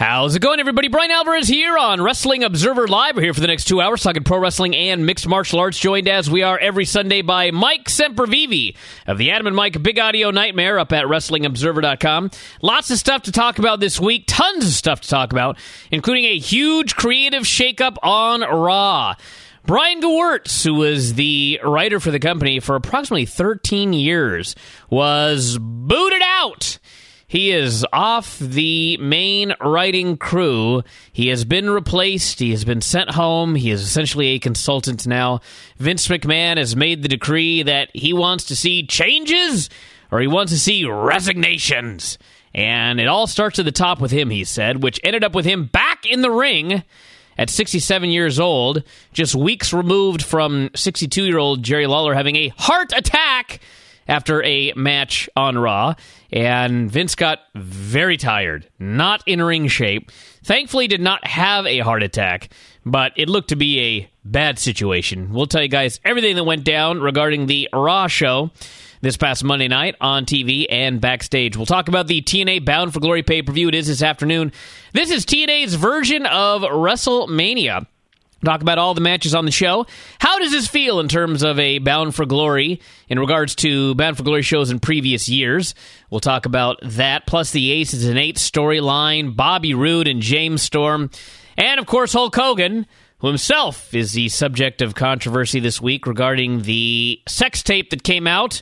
How's it going, everybody? Brian Alvarez here on Wrestling Observer Live. We're here for the next 2 hours talking pro wrestling and mixed martial arts, joined as we are every Sunday by Mike Sempervive of the Adam and Mike Big Audio Nightmare up at WrestlingObserver.com. Lots of stuff to talk about this week, tons of stuff to talk about, including a huge creative shakeup on Raw. Brian Gewirtz, who was the writer for the company for approximately 13 years, was booted out. He is off the main writing crew. He has been replaced. He has been sent home. He is essentially a consultant now. Vince McMahon has made the decree that he wants to see changes or he wants to see resignations. And it all starts at the top with him, he said, which ended up with him back in the ring at 67 years old, just weeks removed from 62-year-old Jerry Lawler having a heart attack after a match on Raw. And Vince got very tired, not in ring shape. Thankfully, did not have a heart attack, but it looked to be a bad situation. We'll tell you guys everything that went down regarding the Raw show this past Monday night on TV and backstage. We'll talk about the TNA Bound for Glory pay-per-view. It is this afternoon. This is TNA's version of WrestleMania. Talk about all the matches on the show. How does this feel in terms of a Bound for Glory in regards to Bound for Glory shows in previous years? We'll talk about that, plus the Aces and Eights storyline, Bobby Roode and James Storm, and, of course, Hulk Hogan, who himself is the subject of controversy this week regarding the sex tape that came out.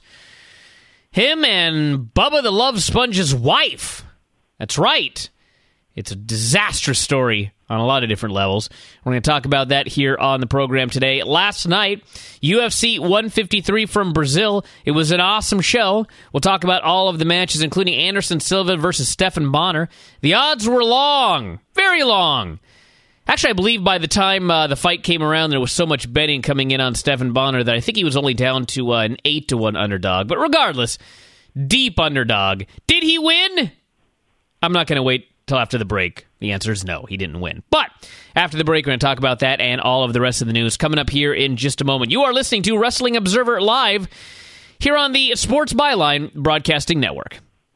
Him and Bubba the Love Sponge's wife. That's right. It's a disastrous story on a lot of different levels. We're going to talk about that here on the program today. Last night, UFC 153 from Brazil. It was an awesome show. We'll talk about all of the matches, including Anderson Silva versus Stephan Bonnar. The odds were long, very long. Actually, I believe by the time the fight came around, there was so much betting coming in on Stephan Bonnar that I think he was only down to an 8-1 underdog. But regardless, deep underdog. Did he win? I'm not going to wait till after the break. The answer is no, he didn't win. But after the break, we're going to talk about that and all of the rest of the news coming up here in just a moment. You are listening to Wrestling Observer Live here on the Sports Byline Broadcasting Network.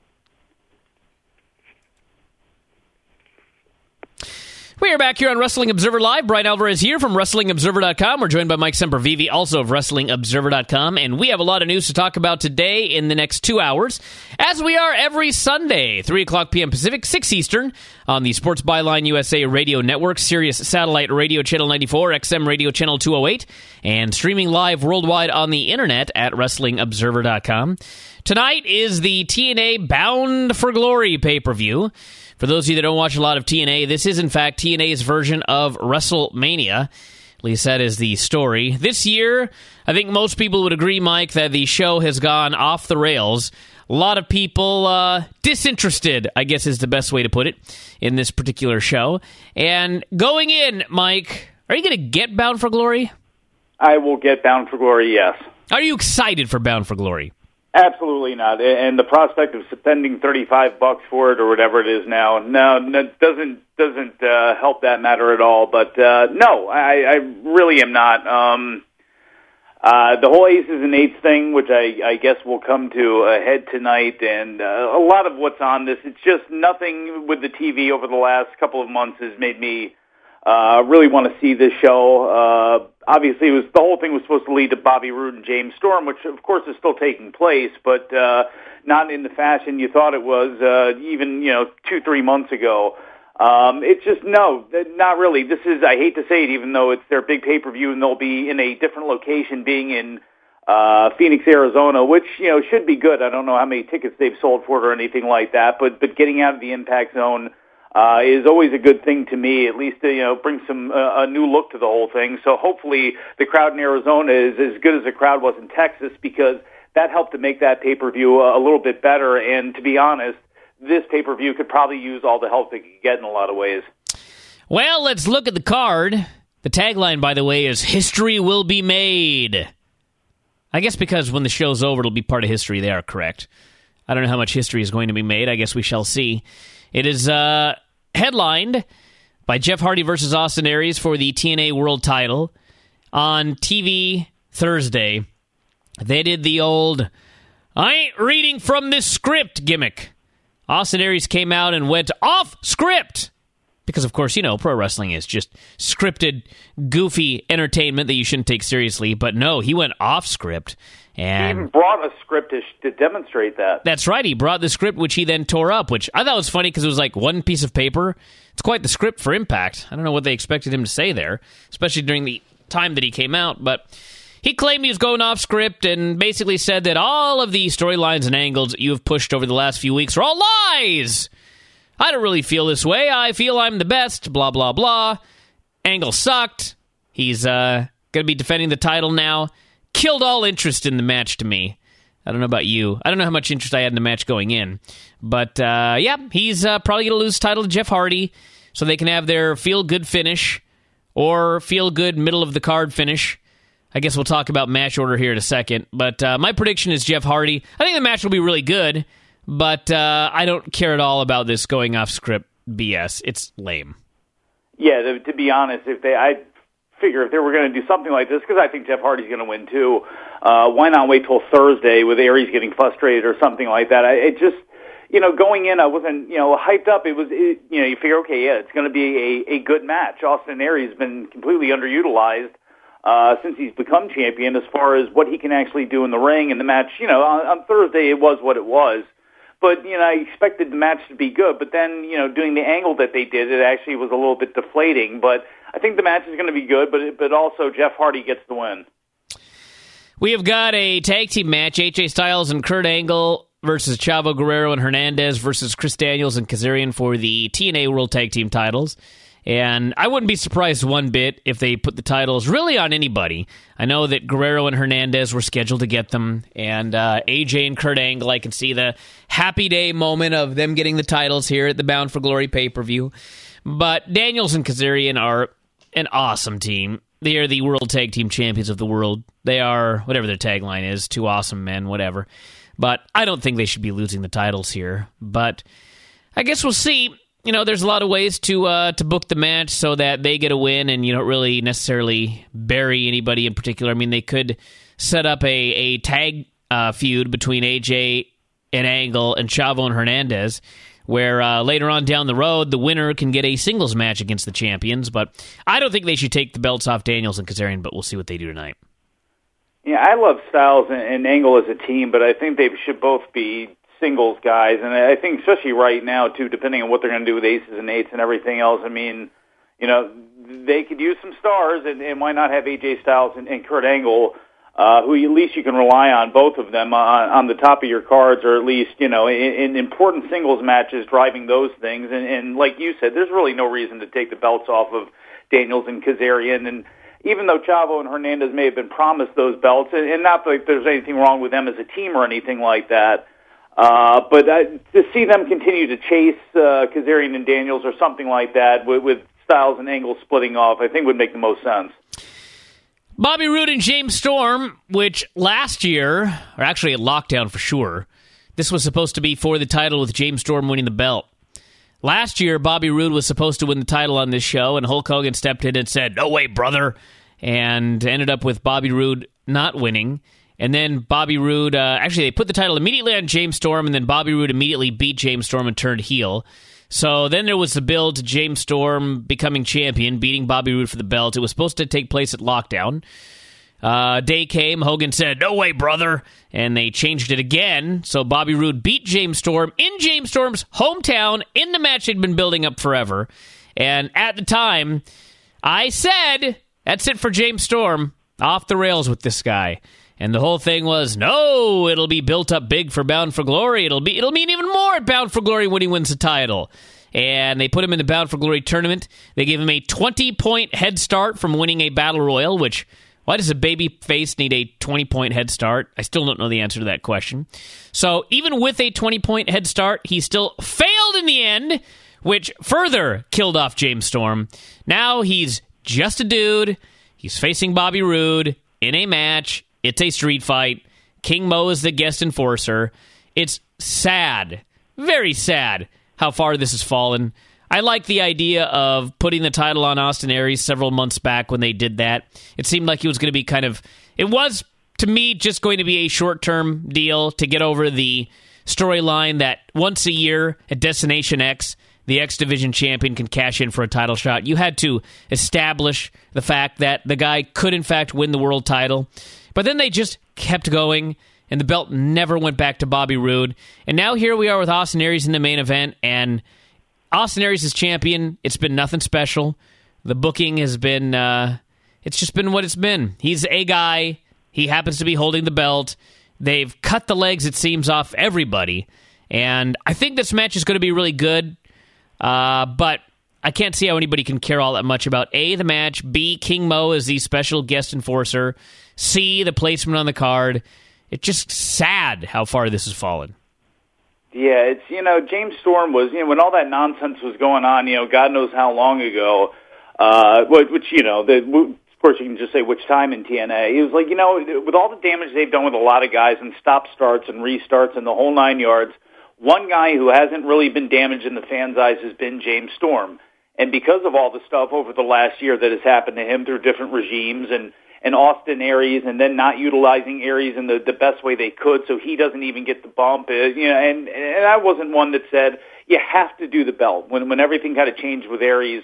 We are back here on Wrestling Observer Live. Brian Alvarez here from WrestlingObserver.com. We're joined by Mike Sempervive, also of WrestlingObserver.com. And we have a lot of news to talk about today in the next 2 hours, as we are every Sunday, 3 o'clock p.m. Pacific, 6 Eastern, on the Sports Byline USA Radio Network, Sirius Satellite Radio Channel 94, XM Radio Channel 208, and streaming live worldwide on the Internet at WrestlingObserver.com. Tonight is the TNA Bound for Glory pay-per-view. For those of you that don't watch a lot of TNA, this is, in fact, TNA's version of WrestleMania. At least that is the story. This year, I think most people would agree, Mike, that the show has gone off the rails. A lot of people disinterested, I guess is the best way to put it, in this particular show. And going in, Mike, are you going to get Bound for Glory? I will get Bound for Glory, yes. Are you excited for Bound for Glory? Absolutely not. And the prospect of spending $35 for it or whatever it is now, doesn't help that matter at all. But no, I really am not. The whole Aces and Eights thing, which I guess will come to a head tonight, and a lot of what's on this, it's just nothing with the TV over the last couple of months has made me really want to see this show. Obviously, the whole thing was supposed to lead to Bobby Roode and James Storm, which of course is still taking place, but not in the fashion you thought it was even 2-3 months ago. It's just no, not really. This is, I hate to say it, even though it's their big pay-per-view and they'll be in a different location, being in Phoenix, Arizona, which should be good. I don't know how many tickets they've sold for it or anything like that, but getting out of the Impact Zone is always a good thing to me. At least bring some a new look to the whole thing. So hopefully the crowd in Arizona is as good as the crowd was in Texas, because that helped to make that pay-per-view a little bit better. And to be honest, this pay-per-view could probably use all the help it could get in a lot of ways. Well, let's look at the card. The tagline, by the way, is "History will be made." I guess because when the show's over, it'll be part of history. They are correct. I don't know how much history is going to be made. I guess we shall see. It is headlined by Jeff Hardy versus Austin Aries for the TNA World title on TV Thursday. They did the old, "I ain't reading from this script" gimmick. Austin Aries came out and went off script Because, of course, pro wrestling is just scripted, goofy entertainment that you shouldn't take seriously. But no, he went off script. And he even brought a script to demonstrate that. That's right. He brought the script, which he then tore up, which I thought was funny because it was like one piece of paper. It's quite the script for Impact. I don't know what they expected him to say there, especially during the time that he came out. But he claimed he was going off script and basically said that all of the storylines and angles that you have pushed over the last few weeks are all lies. I don't really feel this way. I feel I'm the best, blah, blah, blah. Angle sucked. He's going to be defending the title now. Killed all interest in the match to me. I don't know about you. I don't know how much interest I had in the match going in. But, yeah, he's probably going to lose the title to Jeff Hardy so they can have their feel-good finish or feel-good middle-of-the-card finish. I guess we'll talk about match order here in a second. But my prediction is Jeff Hardy. I think the match will be really good. But I don't care at all about this going off script BS. It's lame. Yeah, to be honest, I figure if they were going to do something like this, because I think Jeff Hardy's going to win too, why not wait till Thursday with Aries getting frustrated or something like that? It just, going in, I wasn't, hyped up. You figure, okay, yeah, it's going to be a good match. Austin Aries has been completely underutilized since he's become champion as far as what he can actually do in the ring. And the match, on Thursday, it was what it was. But, I expected the match to be good. But then, doing the angle that they did, it actually was a little bit deflating. But I think the match is going to be good, but also Jeff Hardy gets the win. We have got a tag team match, AJ Styles and Kurt Angle versus Chavo Guerrero and Hernandez versus Chris Daniels and Kazarian for the TNA World Tag Team titles. And I wouldn't be surprised one bit if they put the titles really on anybody. I know that Guerrero and Hernandez were scheduled to get them, and AJ and Kurt Angle, I can see the happy day moment of them getting the titles here at the Bound for Glory pay-per-view. But Daniels and Kazarian are an awesome team. They are the World Tag Team Champions of the world. They are, whatever their tagline is, two awesome men, whatever. But I don't think they should be losing the titles here. But I guess we'll see. There's a lot of ways to book the match so that they get a win and you don't really necessarily bury anybody in particular. I mean, they could set up a tag feud between AJ and Angle and Chavo and Hernandez, where later on down the road, the winner can get a singles match against the champions. But I don't think they should take the belts off Daniels and Kazarian, but we'll see what they do tonight. Yeah, I love Styles and Angle as a team, but I think they should both be singles guys, and I think especially right now, too, depending on what they're going to do with aces and eights and everything else, I mean, they could use some stars, and why not have AJ Styles and Kurt Angle, who at least you can rely on, both of them, on the top of your cards, or at least, in important singles matches, driving those things, and like you said, there's really no reason to take the belts off of Daniels and Kazarian, and even though Chavo and Hernandez may have been promised those belts, and not like there's anything wrong with them as a team or anything like that, but to see them continue to chase Kazarian and Daniels or something like that with Styles and Angle splitting off, I think would make the most sense. Bobby Roode and James Storm, which last year, or actually at Lockdown for sure, this was supposed to be for the title with James Storm winning the belt. Last year, Bobby Roode was supposed to win the title on this show, and Hulk Hogan stepped in and said, "No way, brother," and ended up with Bobby Roode not winning. And then Bobby Roode, actually they put the title immediately on James Storm, and then Bobby Roode immediately beat James Storm and turned heel. So then there was the build to James Storm becoming champion, beating Bobby Roode for the belt. It was supposed to take place at Lockdown. Day came, Hogan said, "No way, brother," and they changed it again. So Bobby Roode beat James Storm in James Storm's hometown in the match they'd been building up forever. And at the time, I said, that's it for James Storm. Off the rails with this guy. And the whole thing was, no, it'll be built up big for Bound for Glory. It'll mean even more at Bound for Glory when he wins the title. And they put him in the Bound for Glory tournament. They gave him a 20-point head start from winning a Battle Royal, which, why does a baby face need a 20-point head start? I still don't know the answer to that question. So even with a 20-point head start, he still failed in the end, which further killed off James Storm. Now he's just a dude. He's facing Bobby Roode in a match. It's a street fight. King Mo is the guest enforcer. It's sad, very sad, how far this has fallen. I like the idea of putting the title on Austin Aries several months back when they did that. It seemed like it was going to be it was, to me, just going to be a short-term deal to get over the storyline that once a year at Destination X, the X Division champion can cash in for a title shot. You had to establish the fact that the guy could, in fact, win the world title. But then they just kept going, and the belt never went back to Bobby Roode. And now here we are with Austin Aries in the main event, and Austin Aries is champion. It's been nothing special. The booking has been, it's just been what it's been. He's a guy. He happens to be holding the belt. They've cut the legs, it seems, off everybody. And I think this match is going to be really good. But I can't see how anybody can care all that much about A, the match, B, King Mo as the special guest enforcer, C, the placement on the card. It's just sad how far this has fallen. Yeah, it's, James Storm was, when all that nonsense was going on, God knows how long ago, which, of course you can just say which time in TNA. He was like, with all the damage they've done with a lot of guys and stop-starts and restarts and the whole 9 yards, one guy who hasn't really been damaged in the fans' eyes has been James Storm. And because of all the stuff over the last year that has happened to him through different regimes and Austin Aries and then not utilizing Aries in the best way they could so he doesn't even get the bump, and I wasn't one that said you have to do the belt. When everything kind of changed with Aries,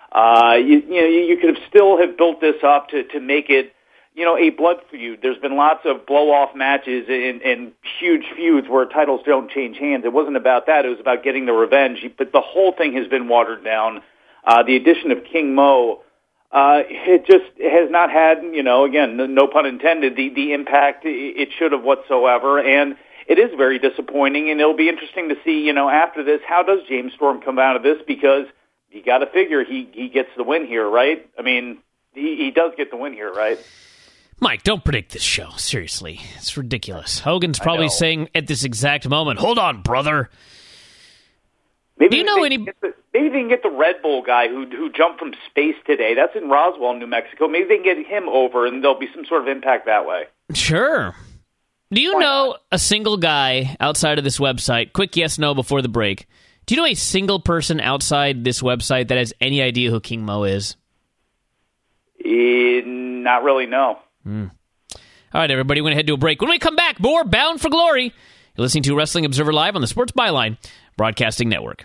you could have still have built this up to make it a blood feud. There's been lots of blow-off matches and huge feuds where titles don't change hands. It wasn't about that. It was about getting the revenge. But the whole thing has been watered down. The addition of King Mo, it just has not had, again, no pun intended, the impact it should have whatsoever. And it is very disappointing. And it'll be interesting to see, after this, how does James Storm come out of this? Because you got to figure he gets the win here, right? I mean, he does get the win here, right? Mike, don't predict this show. Seriously. It's ridiculous. Hogan's probably saying at this exact moment, hold on, brother. Maybe maybe they can get the Red Bull guy who jumped from space today. That's in Roswell, New Mexico. Maybe they can get him over, and there'll be some sort of impact that way. Sure. Do you know a single guy outside of this website? Quick yes, no before the break. Do you know a single person outside this website that has any idea who King Mo is? Not really, no. All right, everybody, we're going to head to a break. When we come back, more Bound for Glory. You're listening to Wrestling Observer Live on the Sports Byline Broadcasting Network.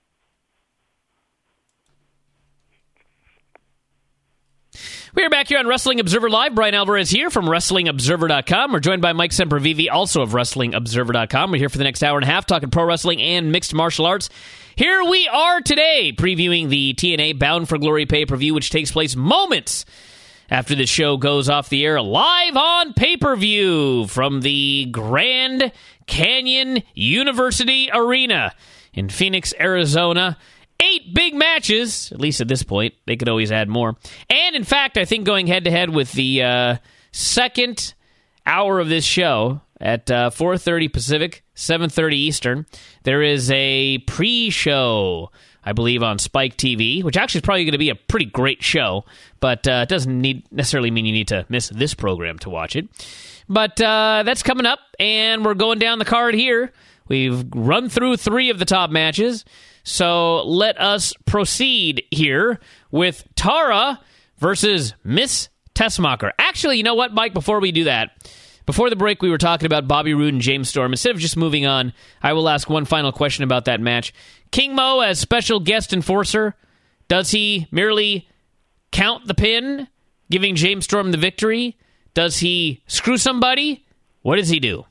We are back here on Wrestling Observer Live. Brian Alvarez here from WrestlingObserver.com. We're joined by Mike Sempervive, also of WrestlingObserver.com. We're here for the next hour and a half talking pro wrestling and mixed martial arts. Here we are today previewing the TNA Bound for Glory pay-per-view, which takes place moments after the show goes off the air live on pay-per-view from the Grand Canyon University Arena in Phoenix, Arizona. 8 big matches, at least at this point. They could always add more. And, in fact, I think going head-to-head with the second hour of this show at 4:30 Pacific, 7:30 Eastern, there is a pre-show, I believe, on Spike TV, which actually is probably going to be a pretty great show, but it doesn't necessarily mean you need to miss this program to watch it. But that's coming up, and we're going down the card here. We've run through 3 of the top matches, so let us proceed here with Tara versus Miss Tessmacher. Actually, you know what, Mike, before we do that, before the break, we were talking about Bobby Roode and James Storm. Instead of just moving on, I will ask one final question about that match. King Mo as special guest enforcer, does he merely count the pin, giving James Storm the victory? Does he screw somebody? What does he do?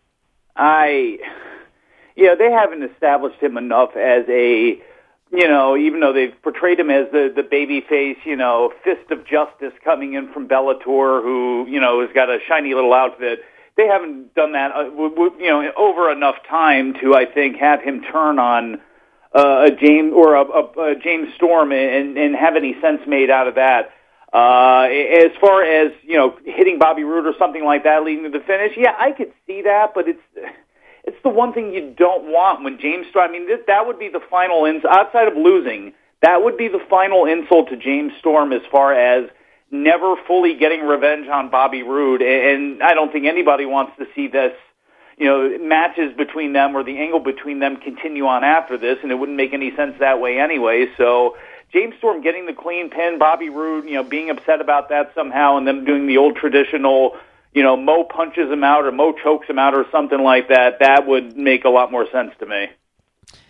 They haven't established him enough as a, even though they've portrayed him as the baby face, fist of justice coming in from Bellator, who, has got a shiny little outfit. They haven't done that, over enough time to, I think, have him turn on a James Storm and have any sense made out of that. As far as, hitting Bobby Roode or something like that leading to the finish, yeah, I could see that, but it's the one thing you don't want when James Storm, that would be the final outside of losing, that would be the final insult to James Storm as far as never fully getting revenge on Bobby Roode, and I don't think anybody wants to see this, matches between them or the angle between them continue on after this, and it wouldn't make any sense that way anyway. So James Storm getting the clean pin, Bobby Roode, being upset about that somehow, and them doing the old traditional, Mo punches him out or Mo chokes him out or something like that, that would make a lot more sense to me.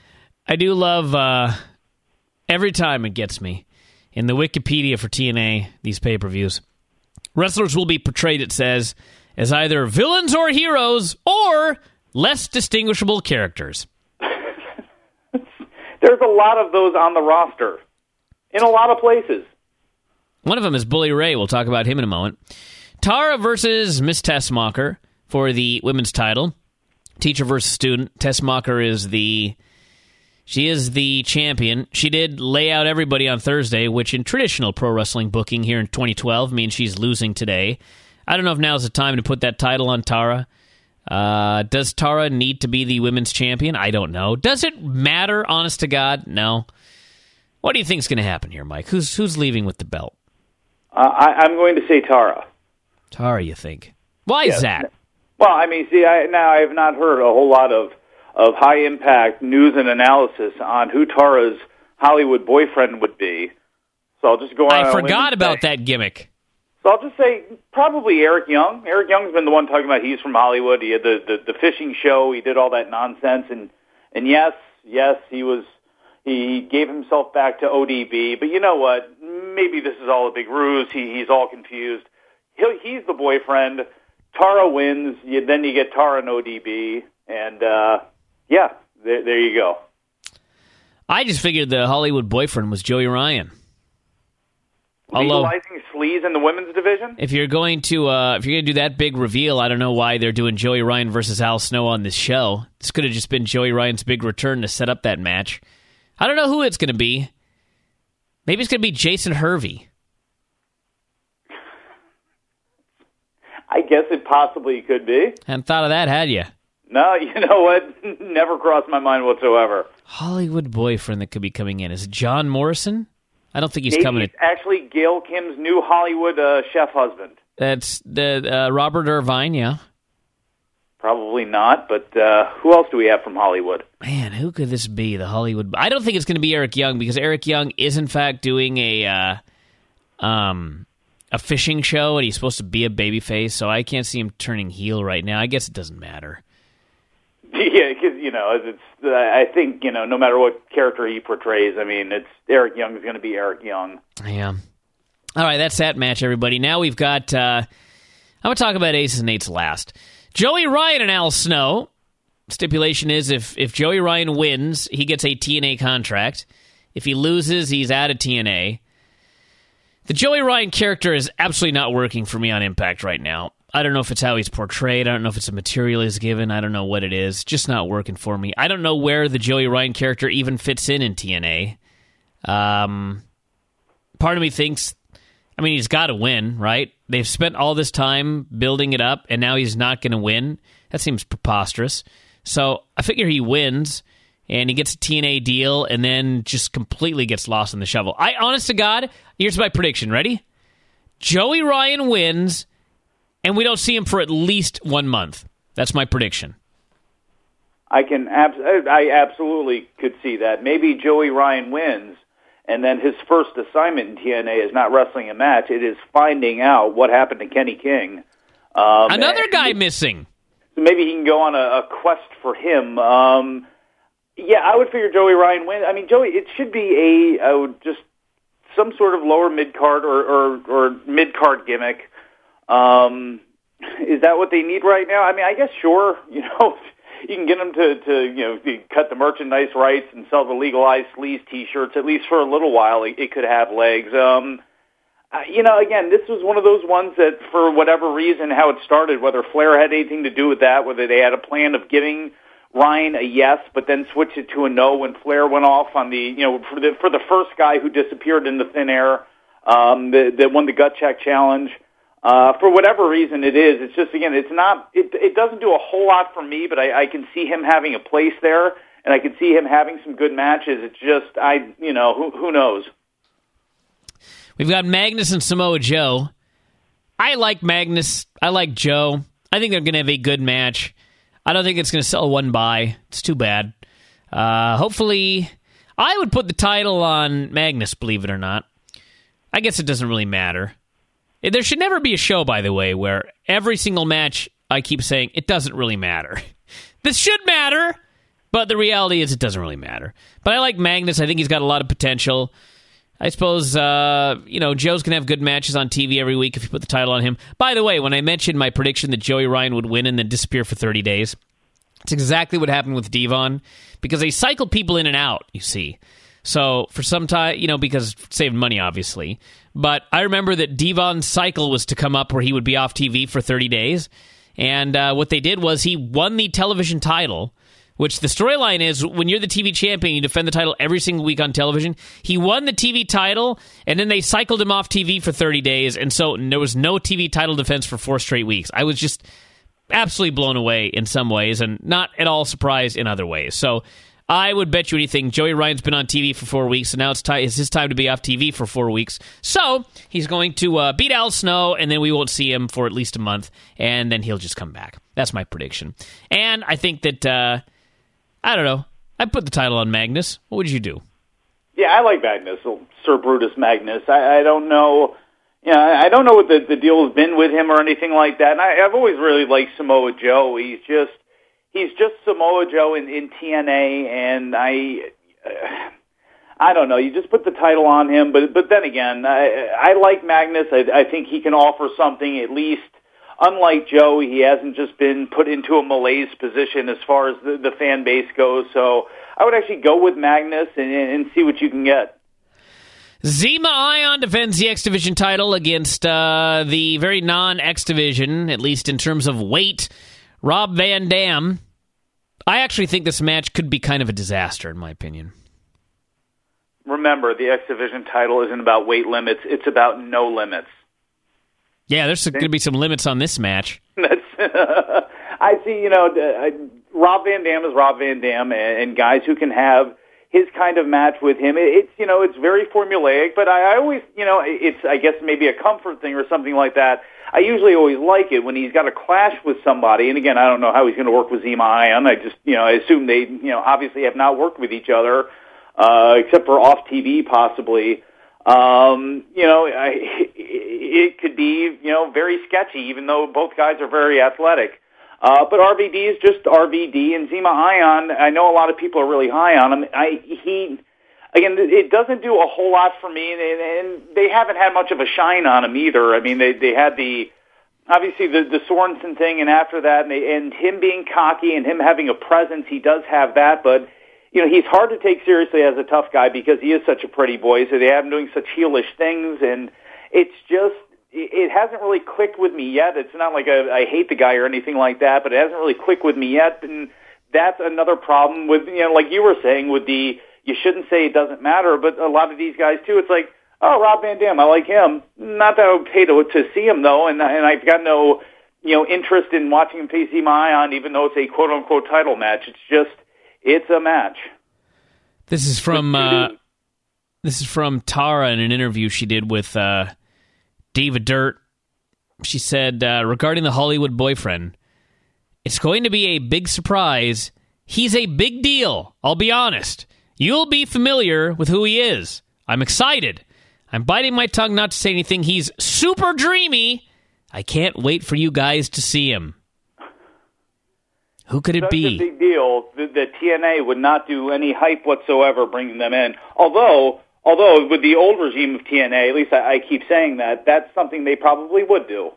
I do love, every time it gets me, in the Wikipedia for TNA, these pay-per-views, wrestlers will be portrayed, it says, as either villains or heroes, or less distinguishable characters. There's a lot of those on the roster, in a lot of places. One of them is Bully Ray. We'll talk about him in a moment. Tara versus Miss Tessmacher for the women's title. Teacher versus student. Tessmacher is the champion. She did lay out everybody on Thursday, which in traditional pro wrestling booking here in 2012 means she's losing today. I don't know if now's the time to put that title on Tara. Does Tara need to be the women's champion? I don't know. Does it matter, honest to God? No. What do you think is going to happen here, Mike? Who's leaving with the belt? I'm going to say Tara. Tara, you think? Why is that? Well, I mean, see, I have not heard a whole lot of high-impact news and analysis on who Tara's Hollywood boyfriend would be. So I'll just go on. I forgot about that gimmick. So I'll just say probably Eric Young. Eric Young's been the one talking about he's from Hollywood. He had the fishing show. He did all that nonsense. And yes, he gave himself back to ODB. But you know what? Maybe this is all a big ruse. He's all confused. He's the boyfriend. Tara wins. Then you get Tara and ODB. And, there you go. I just figured the Hollywood boyfriend was Joey Ryan. Legalizing sleaze in the women's division? If you're going to do that big reveal, I don't know why they're doing Joey Ryan versus Al Snow on this show. This could have just been Joey Ryan's big return to set up that match. I don't know who it's going to be. Maybe it's going to be Jason Hervey. I guess it possibly could be. Hadn't thought of that, had you? No, you know what? Never crossed my mind whatsoever. Hollywood boyfriend that could be coming in. Is it John Morrison? I don't think he's Maybe coming in. It's actually Gail Kim's new Hollywood chef husband. That's the Robert Irvine, yeah. Probably not, but who else do we have from Hollywood? Man, who could this be, the Hollywood... I don't think it's going to be Eric Young, because Eric Young is, in fact, doing a fishing show, and he's supposed to be a babyface, so I can't see him turning heel right now. I guess it doesn't matter. Yeah, because, I think, no matter what character he portrays, I mean, it's Eric Young is going to be Eric Young. Yeah. All right, that's that match, everybody. Now we've got... I'm going to talk about Aces and Eights last. Joey Ryan and Al Snow. Stipulation is if Joey Ryan wins, he gets a TNA contract. If he loses, he's out of TNA. The Joey Ryan character is absolutely not working for me on Impact right now. I don't know if it's how he's portrayed. I don't know if it's a material he's given. I don't know what it is. Just not working for me. I don't know where the Joey Ryan character even fits in TNA. Part of me thinks, he's got to win, right? They've spent all this time building it up, and now he's not going to win. That seems preposterous. So I figure he wins, and he gets a TNA deal, and then just completely gets lost in the shuffle. Honest to God, here's my prediction. Ready? Joey Ryan wins, and we don't see him for at least 1 month. That's my prediction. I absolutely could see that. Maybe Joey Ryan wins, and then his first assignment in TNA is not wrestling a match. It is finding out what happened to Kenny King. Another guy missing. So maybe he can go on a quest for him. I would figure Joey Ryan wins. I mean, Joey, it should be just some sort of lower mid-card or mid-card gimmick. Is that what they need right now? I mean, I guess sure. You can get them to cut the merchandise rights and sell the legalized sleaze T-shirts at least for a little while. It could have legs. Again, this was one of those ones that, for whatever reason, how it started, whether Flair had anything to do with that, whether they had a plan of giving Ryan a yes, but then switched it to a no when Flair went off on for the first guy who disappeared into thin air, that won the gut check challenge. For whatever reason it is, it's just, again, it doesn't do a whole lot for me, but I can see him having a place there, and I can see him having some good matches. It's just, who knows? We've got Magnus and Samoa Joe. I like Magnus. I like Joe. I think they're going to have a good match. I don't think it's going to sell one buy. It's too bad. Hopefully, I would put the title on Magnus, believe it or not. I guess it doesn't really matter. There should never be a show, by the way, where every single match I keep saying, it doesn't really matter. This should matter. But the reality is it doesn't really matter. But I like Magnus. I think he's got a lot of potential. I suppose, Joe's going to have good matches on TV every week if you put the title on him. By the way, when I mentioned my prediction that Joey Ryan would win and then disappear for 30 days, it's exactly what happened with Devon, because they cycle people in and out, you see. So for some time, because saving money, obviously. But I remember that Devon's cycle was to come up where he would be off TV for 30 days. And what they did was he won the television title, which the storyline is when you're the TV champion, you defend the title every single week on television. He won the TV title, and then they cycled him off TV for 30 days, and so there was no TV title defense for 4 straight weeks. I was just absolutely blown away in some ways, and not at all surprised in other ways. So I would bet you anything. Joey Ryan's been on TV for 4 weeks, and now it's his time to be off TV for 4 weeks. So he's going to beat Al Snow, and then we won't see him for at least a month, and then he'll just come back. That's my prediction. And I think that... I don't know. I put the title on Magnus. What would you do? Yeah, I like Magnus, Sir Brutus Magnus. I don't know. I don't know what the deal has been with him or anything like that. And I've always really liked Samoa Joe. He's just Samoa Joe in TNA, and I don't know. You just put the title on him, but then again, I like Magnus. I think he can offer something at least. Unlike Joe, he hasn't just been put into a malaise position as far as the fan base goes. So I would actually go with Magnus and see what you can get. Zema Ion defends the X Division title against the very non-X Division, at least in terms of weight, Rob Van Dam. I actually think this match could be kind of a disaster, in my opinion. Remember, the X Division title isn't about weight limits. It's about no limits. Yeah, there's going to be some limits on this match. I see, Rob Van Dam is Rob Van Dam, and guys who can have his kind of match with him, it's very formulaic, but I always, it's, I guess, maybe a comfort thing or something like that. I usually always like it when he's got a clash with somebody, and again, I don't know how he's going to work with Zema Ion. I just, I assume they, obviously have not worked with each other, except for off TV possibly. It could be, very sketchy, even though both guys are very athletic. But RVD is just RVD, and Zema Ion, I know a lot of people are really high on him. It doesn't do a whole lot for me, and they haven't had much of a shine on him either. I mean, they had obviously the Sorensen thing, and after that, and him being cocky and him having a presence, he does have that, but he's hard to take seriously as a tough guy because he is such a pretty boy, so they have him doing such heelish things, and it hasn't really clicked with me yet. It's not like I hate the guy or anything like that, but it hasn't really clicked with me yet, and that's another problem with, like you were saying, with you shouldn't say it doesn't matter, but a lot of these guys, too, it's like, oh, Rob Van Dam, I like him. Not that I would pay to see him, though, and I've got no, interest in watching him face Zema Ion, even though it's a quote-unquote title match. It's a match. This is from Tara in an interview she did with Diva Dirt. She said, regarding the Hollywood boyfriend, it's going to be a big surprise. He's a big deal, I'll be honest. You'll be familiar with who he is. I'm excited. I'm biting my tongue not to say anything. He's super dreamy. I can't wait for you guys to see him. Who could it be? Such a big deal that TNA would not do any hype whatsoever bringing them in. Although with the old regime of TNA, at least I keep saying that's something they probably would do.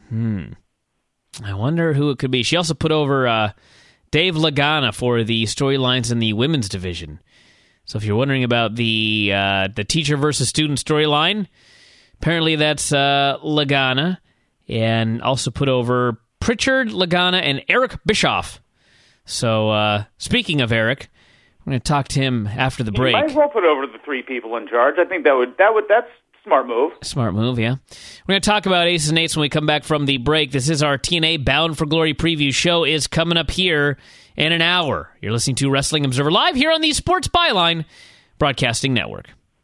I wonder who it could be. She also put over Dave Lagana for the storylines in the women's division. So if you're wondering about the teacher versus student storyline, apparently that's Lagana. And also put over Pritchard, Lagana, and Eric Bischoff. So, speaking of Eric, we're going to talk to him after the break. You might as well put over the 3 people in charge. I think that's a smart move. Smart move, yeah. We're going to talk about Aces and Eights when we come back from the break. This is our TNA Bound for Glory preview show is coming up here in an hour. You're listening to Wrestling Observer Live here on the Sports Byline Broadcasting Network.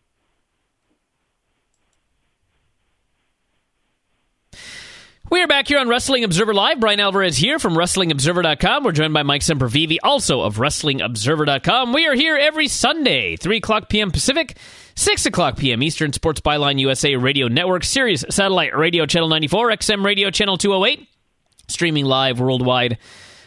We are back here on Wrestling Observer Live. Brian Alvarez here from WrestlingObserver.com. We're joined by Mike Sempervive, also of WrestlingObserver.com. We are here every Sunday, 3 o'clock p.m. Pacific, 6 o'clock p.m. Eastern, Sports Byline USA Radio Network, Sirius Satellite Radio Channel 94, XM Radio Channel 208, streaming live worldwide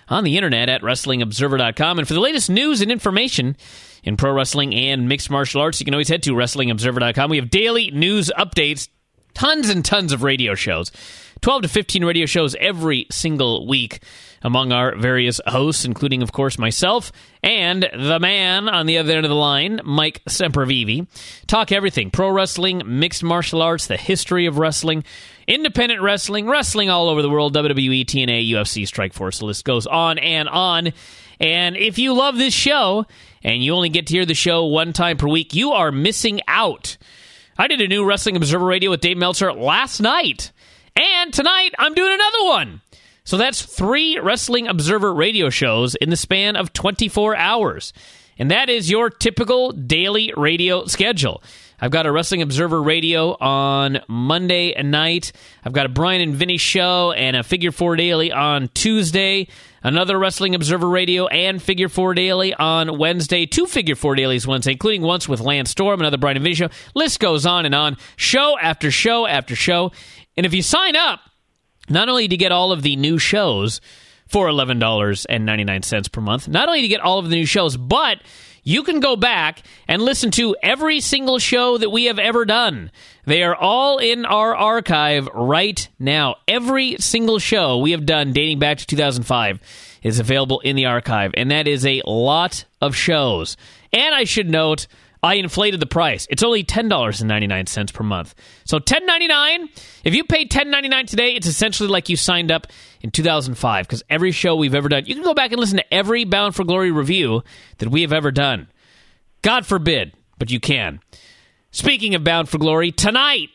on the internet at WrestlingObserver.com. And for the latest news and information in pro wrestling and mixed martial arts, you can always head to WrestlingObserver.com. We have daily news updates, tons and tons of radio shows, 12 to 15 radio shows every single week among our various hosts, including, of course, myself and the man on the other end of the line, Mike Sempervive. Talk everything, pro wrestling, mixed martial arts, the history of wrestling, independent wrestling, wrestling all over the world, WWE, TNA, UFC, Strikeforce, the list goes on and on. And if you love this show and you only get to hear the show one time per week, you are missing out. I did a new Wrestling Observer Radio with Dave Meltzer last night, and tonight I'm doing another one. So that's 3 Wrestling Observer radio shows in the span of 24 hours. And that is your typical daily radio schedule. I've got a Wrestling Observer Radio on Monday night. I've got a Brian and Vinny show and a Figure 4 Daily on Tuesday. Another Wrestling Observer Radio and Figure 4 Daily on Wednesday. 2 Figure 4 Dailies Wednesday, including once with Lance Storm, another Brian and Vinny show. List goes on and on. Show after show after show. And if you sign up, not only do you get all of the new shows for $11.99 per month, not only do you get all of the new shows, but you can go back and listen to every single show that we have ever done. They are all in our archive right now. Every single show we have done dating back to 2005 is available in the archive, and that is a lot of shows. And I should note, I inflated the price. It's only $10.99 per month. So $10.99, if you pay $10.99 today, it's essentially like you signed up in 2005, because every show we've ever done, you can go back and listen to every Bound for Glory review that we have ever done. God forbid, but you can. Speaking of Bound for Glory, tonight,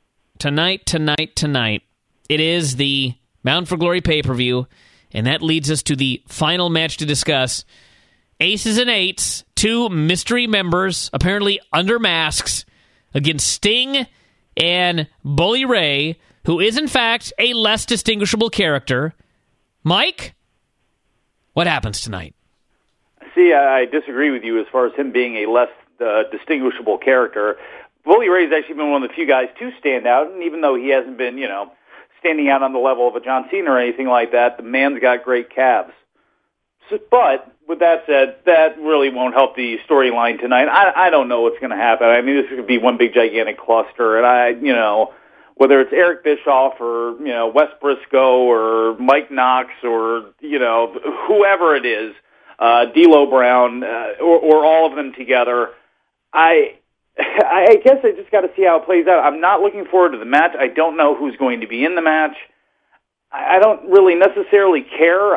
it is the Bound for Glory pay-per-view, and that leads us to the final match to discuss. Aces and Eights, 2 mystery members, apparently under masks, against Sting and Bully Ray, who is, in fact, a less distinguishable character. Mike, what happens tonight? See, I disagree with you as far as him being a less distinguishable character. Bully Ray's actually been one of the few guys to stand out, and even though he hasn't been, standing out on the level of a John Cena or anything like that, the man's got great calves. But with that said, that really won't help the storyline tonight. I don't know what's going to happen. I mean, this could be one big gigantic cluster, and whether it's Eric Bischoff or Wes Briscoe or Mike Knox or whoever it is, D'Lo Brown or all of them together, I guess I just got to see how it plays out. I'm not looking forward to the match. I don't know who's going to be in the match. I don't really necessarily care.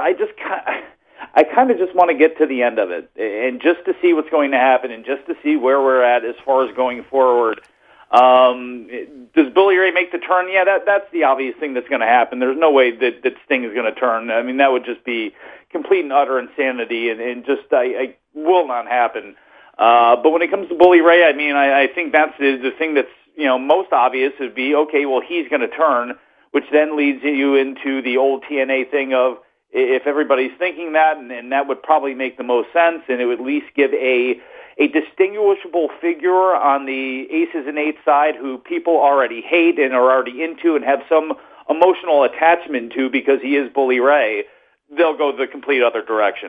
I kind of just want to get to the end of it and just to see what's going to happen and just to see where we're at as far as going forward. Does Bully Ray make the turn? Yeah, that's the obvious thing that's going to happen. There's no way that Sting is going to turn. I mean, that would just be complete and utter insanity and just I will not happen. But when it comes to Bully Ray, I mean, I think that's the thing that's most obvious would be, okay, well, he's going to turn, which then leads you into the old TNA thing of, if everybody's thinking that, and that would probably make the most sense, and it would at least give a distinguishable figure on the Aces and Eights side who people already hate and are already into and have some emotional attachment to because he is Bully Ray. They'll go the complete other direction.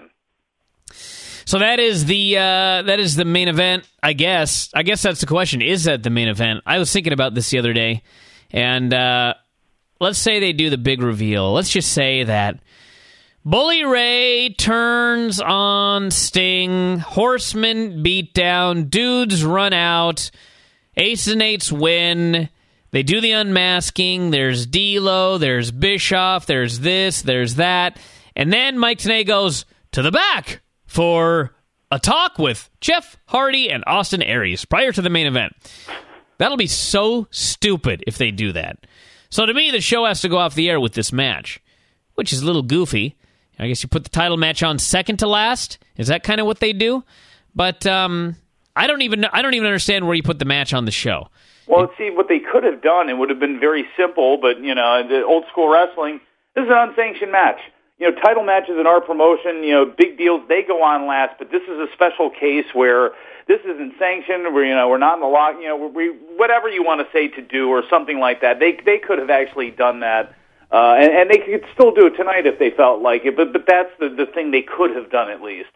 So that is the main event, I guess. I guess that's the question. Is that the main event? I was thinking about this the other day, and let's say they do the big reveal. Let's just say that Bully Ray turns on Sting, Horseman beat down, dudes run out, Aces and Eights win, they do the unmasking, there's D'Lo, there's Bischoff, there's this, there's that, and then Mike Tenay goes to the back for a talk with Jeff Hardy and Austin Aries prior to the main event. That'll be so stupid if they do that. So to me, the show has to go off the air with this match, which is a little goofy. I guess you put the title match on second to last. Is that kind of what they do? But I don't even understand where you put the match on the show. Well, see, what they could have done, it would have been very simple, but, the old school wrestling, this is an unsanctioned match. Title matches in our promotion, big deals, they go on last, but this is a special case where this isn't sanctioned, where, we're not in the lock, whatever you want to say to do or something like that. They could have actually done that And they could still do it tonight if they felt like it, but that's the thing they could have done at least.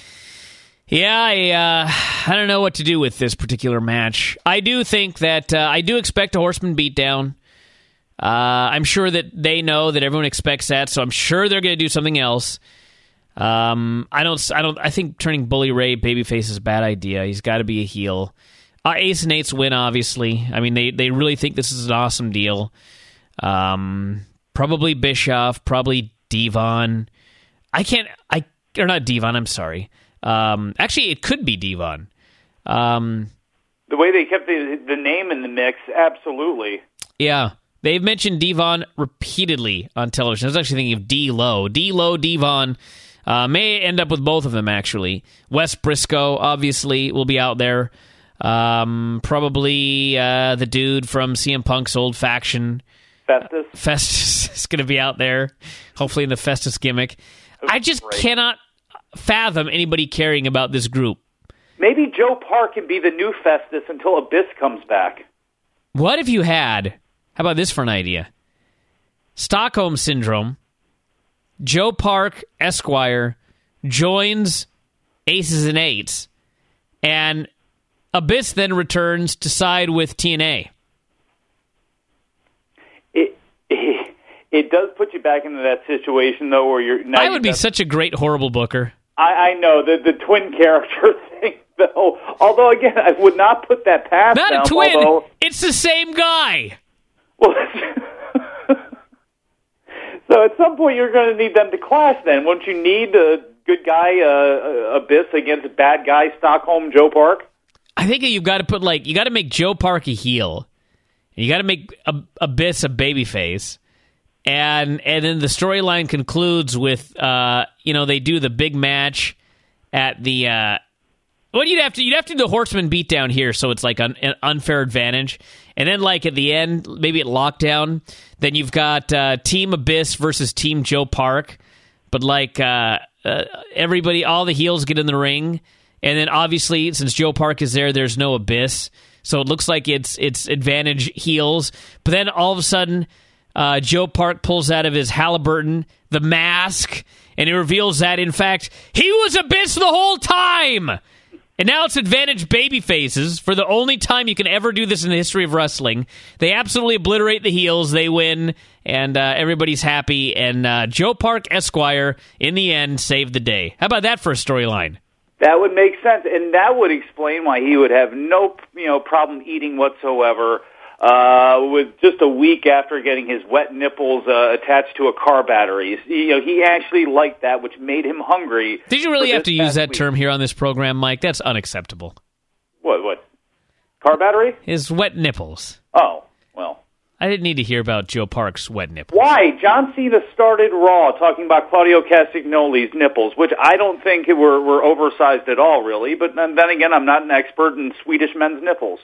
Yeah, I don't know what to do with this particular match. I do think that I do expect a Horseman beatdown. I'm sure that they know that everyone expects that, so I'm sure they're going to do something else. I think turning Bully Ray babyface is a bad idea. He's got to be a heel. Ace and Eights win, obviously. I mean, they really think this is an awesome deal. Probably Bischoff, probably Devon. Or not Devon, I'm sorry. Actually, it could be Devon. The way they kept the name in the mix, absolutely. Yeah. They've mentioned Devon repeatedly on television. I was actually thinking of D-Lo. D-Lo, Devon. May end up with both of them, actually. Wes Briscoe, obviously, will be out there. Probably the dude from CM Punk's old faction. Festus is going to be out there, hopefully in the Festus gimmick. I just cannot fathom anybody caring about this group. Maybe Joe Park can be the new Festus until Abyss comes back. What if you had... How about this for an idea? Stockholm Syndrome, Joe Park, Esquire, joins Aces and Eights, and Abyss then returns to side with TNA. It does put you back into that situation, though, where you're... I would be such a great horrible booker. I know, the twin character thing, though. Although, again, I would not put that past them. Not a twin! Although, it's the same guy! Well, so at some point you're going to need them to clash then. Won't you need a good guy, Abyss, against a bad guy, Stockholm Joe Park? I think you've got to put, you got to make Joe Park a heel. You got to make Abyss a babyface. And then the storyline concludes with, they do the big match at the... you'd have to do the Horseman beatdown here, so it's like an unfair advantage. And then, at the end, maybe at Lockdown, then you've got Team Abyss versus Team Joe Park. But, everybody, all the heels get in the ring. And then, obviously, since Joe Park is there, there's no Abyss. So it looks like it's advantage heels. But then, all of a sudden, Joe Park pulls out of his Halliburton the mask, and it reveals that, in fact, he was Abyss the whole time! And now it's advantage baby faces for the only time you can ever do this in the history of wrestling. They absolutely obliterate the heels. They win, and everybody's happy. And Joe Park, Esquire, in the end, saved the day. How about that for a storyline? That would make sense, and that would explain why he would have no problem eating whatsoever with just a week after getting his wet nipples attached to a car battery. He actually liked that, which made him hungry. Did you really have to use that term here on this program, Mike? That's unacceptable. What? Car battery? His wet nipples. Oh, well. I didn't need to hear about Joe Park's wet nipples. Why? John Cena started Raw talking about Claudio Castagnoli's nipples, which I don't think were oversized at all, really. But then again, I'm not an expert in Swedish men's nipples.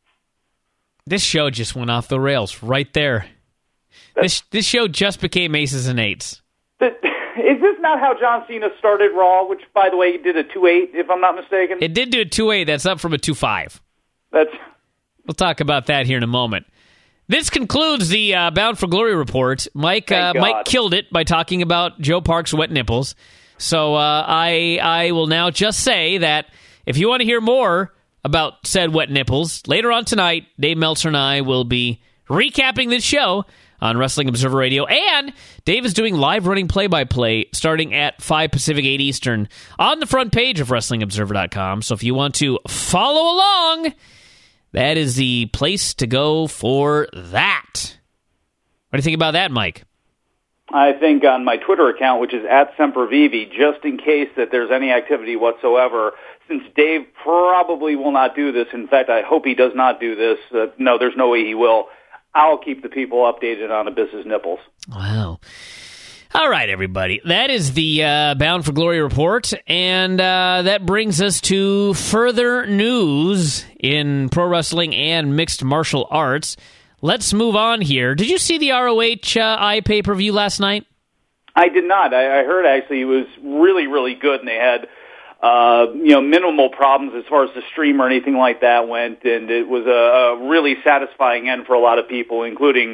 This show just went off the rails right there. This show just became Aces and Eights. Is this not how John Cena started Raw, which, by the way, he did a 2.8, if I'm not mistaken? It did do a 2.8. That's up from a 2.5. We'll talk about that here in a moment. This concludes the Bound for Glory report. Mike killed it by talking about Joe Park's wet nipples. So I will now just say that if you want to hear more about said wet nipples, later on tonight, Dave Meltzer and I will be recapping this show on Wrestling Observer Radio, and Dave is doing live running play-by-play starting at 5 Pacific, 8 Eastern on the front page of WrestlingObserver.com. So if you want to follow along, that is the place to go for that. What do you think about that, Mike? I think on my Twitter account, which is @SemperVivi, just in case that there's any activity whatsoever, since Dave probably will not do this, in fact, I hope he does not do this. No, there's no way he will. I'll keep the people updated on Abyss's nipples. Wow. All right, everybody. That is the Bound for Glory report, and that brings us to further news in pro wrestling and mixed martial arts. Let's move on here. Did you see the ROH pay-per-view last night? I did not. I heard, actually, it was really, really good, and they had minimal problems as far as the stream or anything like that went, and it was a really satisfying end for a lot of people, including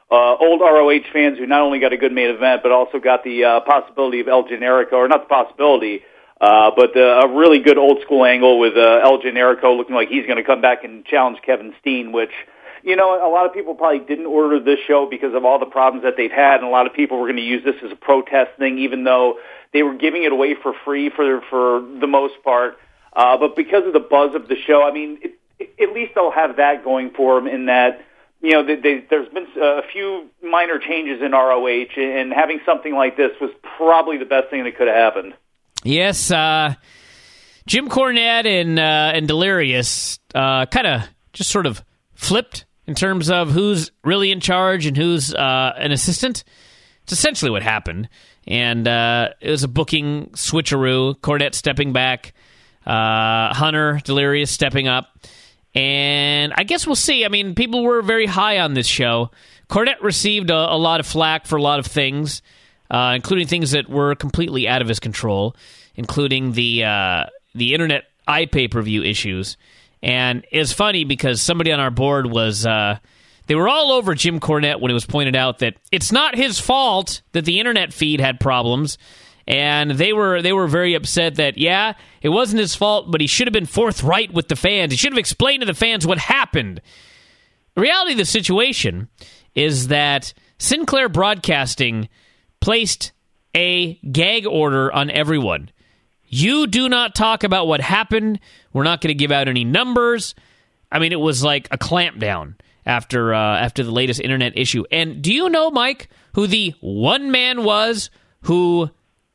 old ROH fans who not only got a good main event, but also got the possibility of El Generico, or not the possibility, but a really good old-school angle with El Generico looking like he's going to come back and challenge Kevin Steen, which, a lot of people probably didn't order this show because of all the problems that they've had, and a lot of people were going to use this as a protest thing, even though they were giving it away for free for the most part. But because of the buzz of the show, at least they'll have that going for them in that, there's been a few minor changes in ROH, and having something like this was probably the best thing that could have happened. Yes, Jim Cornette and Delirious kind of just sort of flipped in terms of who's really in charge and who's an assistant. It's essentially what happened. And it was a booking switcheroo, Cornette stepping back, Hunter, Delirious stepping up. And I guess we'll see. People were very high on this show. Cornette received a lot of flack for a lot of things, including things that were completely out of his control, including the internet iPay-per-view issues. And it's funny because somebody on our board was... they were all over Jim Cornette when it was pointed out that it's not his fault that the internet feed had problems. And they were very upset that, it wasn't his fault, but he should have been forthright with the fans. He should have explained to the fans what happened. The reality of the situation is that Sinclair Broadcasting placed a gag order on everyone. You do not talk about what happened. We're not going to give out any numbers. It was like a clampdown after the latest internet issue. And do you know, Mike, who the one man was who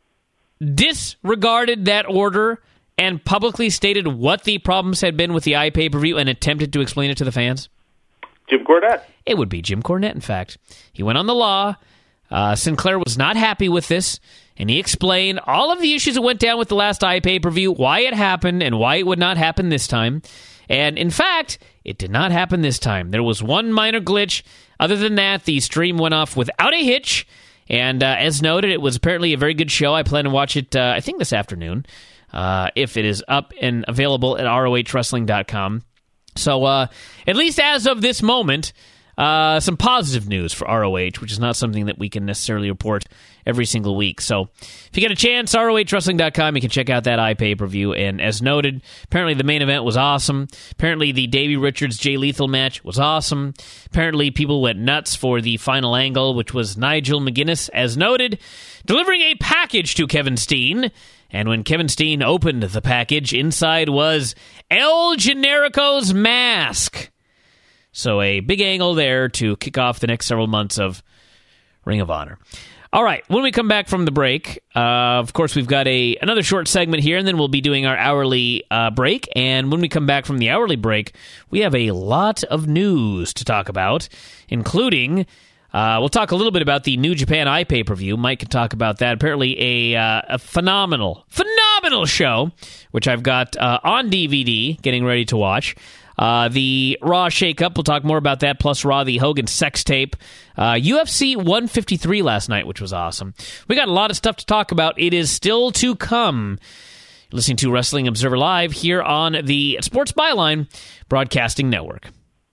disregarded that order and publicly stated what the problems had been with the iPay-per-view and attempted to explain it to the fans? Jim Cornette. It would be Jim Cornette, in fact. He went on the law. Sinclair was not happy with this, and he explained all of the issues that went down with the last iPay-per-view, why it happened, and why it would not happen this time. And, in fact, it did not happen this time. There was one minor glitch. Other than that, the stream went off without a hitch. And as noted, it was apparently a very good show. I plan to watch it, I think, this afternoon, if it is up and available at ROHWrestling.com. So, at least as of this moment, some positive news for ROH, which is not something that we can necessarily report every single week. So, if you get a chance, ROHWrestling.com, you can check out that iPay-per-view. And as noted, apparently the main event was awesome. Apparently the Davey Richards-Jay Lethal match was awesome. Apparently people went nuts for the final angle, which was Nigel McGuinness, as noted, delivering a package to Kevin Steen. And when Kevin Steen opened the package, inside was El Generico's mask. So a big angle there to kick off the next several months of Ring of Honor. All right, when we come back from the break, of course, we've got another short segment here, and then we'll be doing our hourly break. And when we come back from the hourly break, we have a lot of news to talk about, including... we'll talk a little bit about the New Japan iPay-per-view. Mike can talk about that. Apparently a phenomenal show, which I've got on DVD, getting ready to watch. The Raw Shake-Up, we'll talk more about that, plus Raw, the Hogan sex tape. UFC 153 last night, which was awesome. We got a lot of stuff to talk about. It is still to come. You're listening to Wrestling Observer Live here on the Sports Byline Broadcasting Network.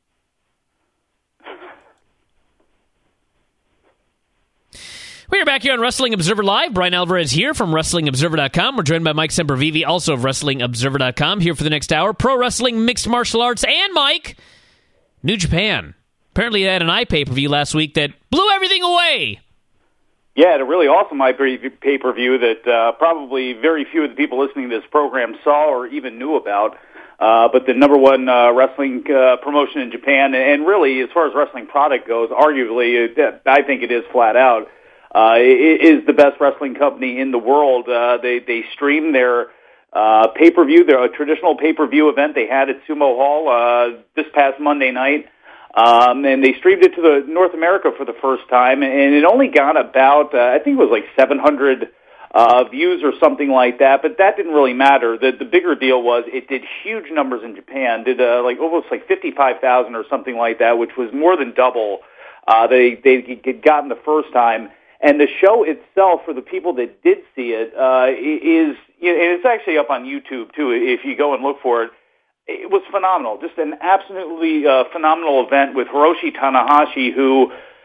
We are back here on Wrestling Observer Live. Brian Alvarez here from WrestlingObserver.com. We're joined by Mike Sempervive, also of WrestlingObserver.com, here for the next hour. Pro wrestling, mixed martial arts, and Mike, New Japan. Apparently they had an iPay-per-view last week that blew everything away. Yeah, a really awesome iPay-per-view that probably very few of the people listening to this program saw or even knew about. But the number one wrestling promotion in Japan, and really, as far as wrestling product goes, arguably, I think it is flat out. It is the best wrestling company in the world. They stream their pay-per-view, their traditional pay-per-view event they had at Sumo Hall this past Monday night. And they streamed it to the North America for the first time, and it only got about, I think it was like 700 views or something like that, but that didn't really matter. The bigger deal was it did huge numbers in Japan, did almost 55,000 or something like that, which was more than double they had gotten the first time. And the show itself, for the people that did see it, is, and it's actually up on YouTube too, if you go and look for it. It was phenomenal, just an absolutely phenomenal event with Hiroshi Tanahashi, who,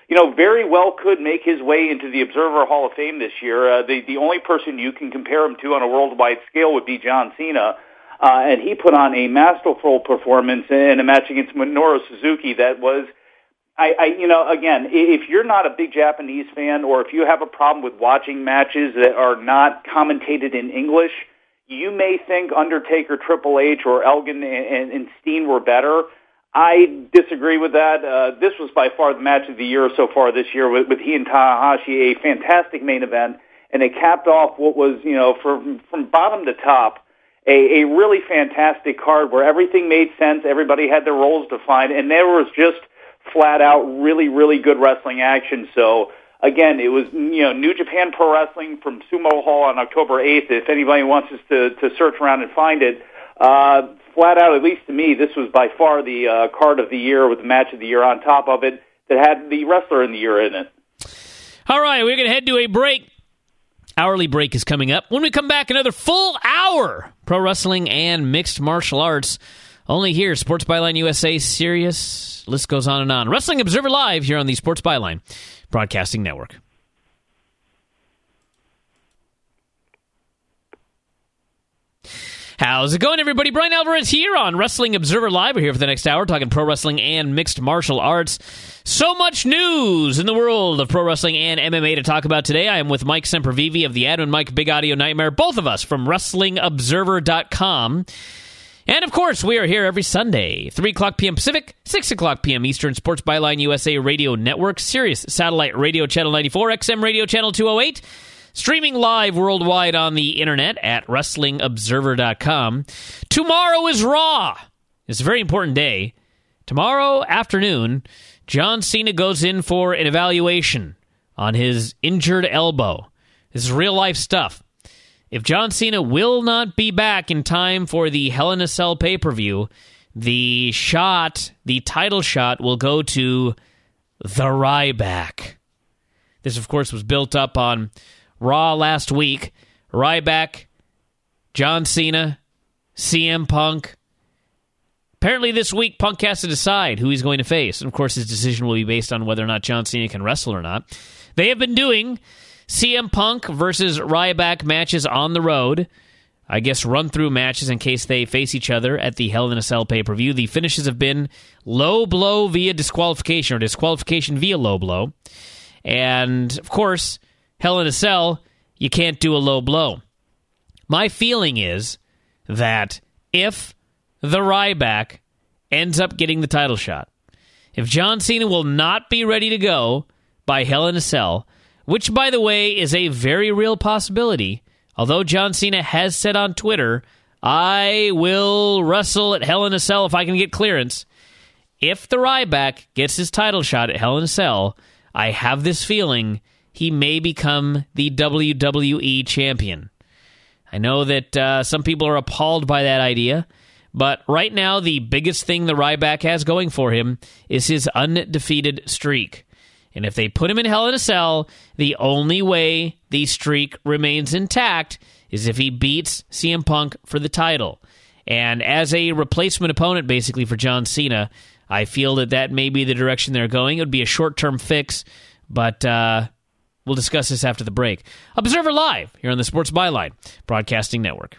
very well could make his way into the Observer Hall of Fame this year. The only person you can compare him to on a worldwide scale would be John Cena. And he put on a masterful performance in a match against Minoru Suzuki that was, again, if you're not a big Japanese fan or if you have a problem with watching matches that are not commentated in English, you may think Undertaker, Triple H, or Elgin and Steen were better. I disagree with that. This was by far the match of the year so far this year with he and Tanahashi, a fantastic main event, and it capped off what was, from bottom to top, a really fantastic card where everything made sense, everybody had their roles defined, and there was just flat out really, really good wrestling action. So, again, it was, New Japan Pro Wrestling from Sumo Hall on October 8th. If anybody wants us to search around and find it, flat out, at least to me, this was by far the card of the year with the match of the year on top of it that had the wrestler in the year in it. All right, we're going to head to a break. Hourly break is coming up. When we come back, another full hour, pro wrestling and mixed martial arts. Only here, Sports Byline USA, Sirius. List goes on and on. Wrestling Observer Live here on the Sports Byline Broadcasting Network. How's it going, everybody? Brian Alvarez here on Wrestling Observer Live. We're here for the next hour talking pro wrestling and mixed martial arts. So much news in the world of pro wrestling and MMA to talk about today. I am with Mike Sempervive of the Adam and Mike Big Audio Nightmare, both of us from WrestlingObserver.com. And, of course, we are here every Sunday, 3 o'clock p.m. Pacific, 6 o'clock p.m. Eastern, Sports Byline USA Radio Network, Sirius Satellite Radio Channel 94, XM Radio Channel 208, streaming live worldwide on the internet at WrestlingObserver.com. Tomorrow is Raw. It's a very important day. Tomorrow afternoon, John Cena goes in for an evaluation on his injured elbow. This is real-life stuff. If John Cena will not be back in time for the Hell in a Cell pay-per-view, the title shot, will go to the Ryback. This, of course, was built up on Raw last week. Ryback, John Cena, CM Punk. Apparently this week, Punk has to decide who he's going to face. And, of course, his decision will be based on whether or not John Cena can wrestle or not. They have been doing CM Punk versus Ryback matches on the road. I guess run-through matches in case they face each other at the Hell in a Cell pay-per-view. The finishes have been low blow via disqualification or disqualification via low blow. And, of course, Hell in a Cell, you can't do a low blow. My feeling is that if the Ryback ends up getting the title shot, if John Cena will not be ready to go by Hell in a Cell, which, by the way, is a very real possibility, although John Cena has said on Twitter, I will wrestle at Hell in a Cell if I can get clearance. If the Ryback gets his title shot at Hell in a Cell, I have this feeling he may become the WWE champion. I know that some people are appalled by that idea, but right now the biggest thing the Ryback has going for him is his undefeated streak. And if they put him in Hell in a Cell, the only way the streak remains intact is if he beats CM Punk for the title. And as a replacement opponent, basically, for John Cena, I feel that may be the direction they're going. It would be a short-term fix, but we'll discuss this after the break. Observer Live here on the Sports Byline Broadcasting Network.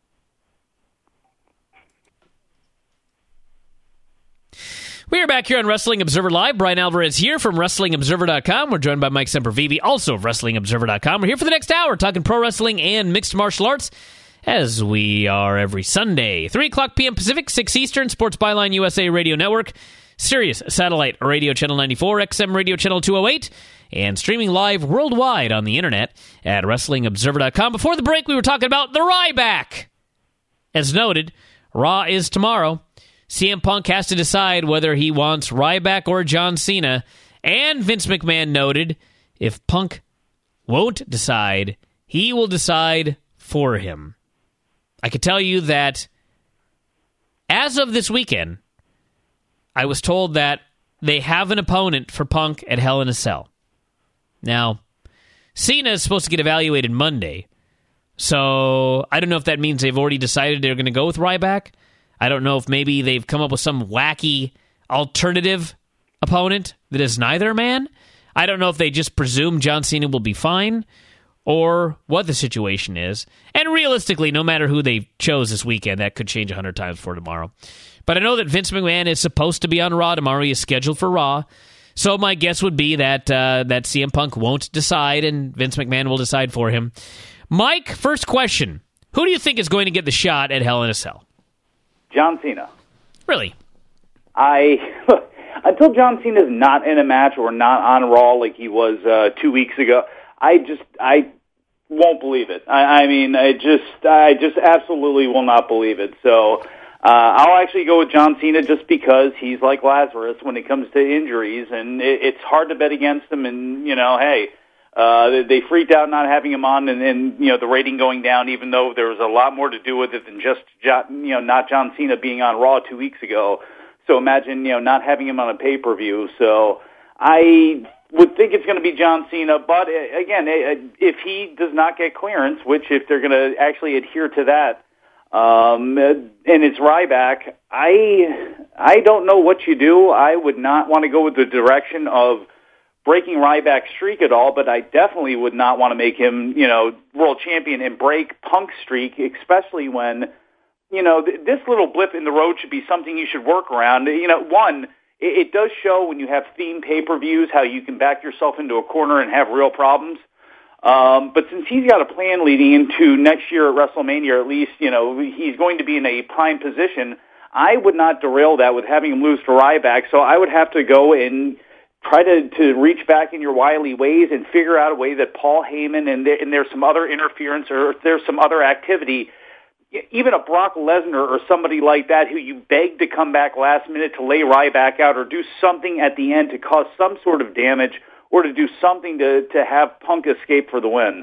We are back here on Wrestling Observer Live. Brian Alvarez here from WrestlingObserver.com. We're joined by Mike Sempervive, also of WrestlingObserver.com. We're here for the next hour talking pro wrestling and mixed martial arts, as we are every Sunday. 3 o'clock p.m. Pacific, 6 Eastern, Sports Byline USA Radio Network, Sirius Satellite Radio Channel 94, XM Radio Channel 208, and streaming live worldwide on the internet at WrestlingObserver.com. Before the break, we were talking about the Ryback. As noted, Raw is tomorrow. CM Punk has to decide whether he wants Ryback or John Cena. And Vince McMahon noted, if Punk won't decide, he will decide for him. I can tell you that as of this weekend, I was told that they have an opponent for Punk at Hell in a Cell. Now, Cena is supposed to get evaluated Monday, so I don't know if that means they've already decided they're going to go with Ryback. I don't know if maybe they've come up with some wacky alternative opponent that is neither man. I don't know if they just presume John Cena will be fine or what the situation is. And realistically, no matter who they chose this weekend, that could change 100 times for tomorrow. But I know that Vince McMahon is supposed to be on Raw tomorrow. He is scheduled for Raw. So my guess would be that that CM Punk won't decide, and Vince McMahon will decide for him. Mike, first question. Who do you think is going to get the shot at Hell in a Cell? John Cena. Really? Until John Cena's not in a match or not on Raw like he was 2 weeks ago, I won't believe it. I just absolutely will not believe it. So I'll actually go with John Cena just because he's like Lazarus when it comes to injuries, and it's hard to bet against him. And hey, they freaked out not having him on, and the rating going down, even though there was a lot more to do with it than just not John Cena being on Raw 2 weeks ago. So imagine not having him on a pay-per-view. So I would think it's going to be John Cena, but again, if he does not get clearance, which if they're going to actually adhere to that, and it's Ryback, I don't know what you do. I would not want to go with the direction of breaking Ryback's streak at all, but I definitely would not want to make him, world champion and break Punk's streak, especially when, this little blip in the road should be something you should work around. One, it does show when you have themed pay-per-views how you can back yourself into a corner and have real problems. But since he's got a plan leading into next year at WrestleMania, at least, he's going to be in a prime position, I would not derail that with having him lose to Ryback. So I would have to go and try to reach back in your wily ways and figure out a way that Paul Heyman and there's some other interference or if there's some other activity, even a Brock Lesnar or somebody like that who you beg to come back last minute to lay Ryback out or do something at the end to cause some sort of damage or to do something to have Punk escape for the win.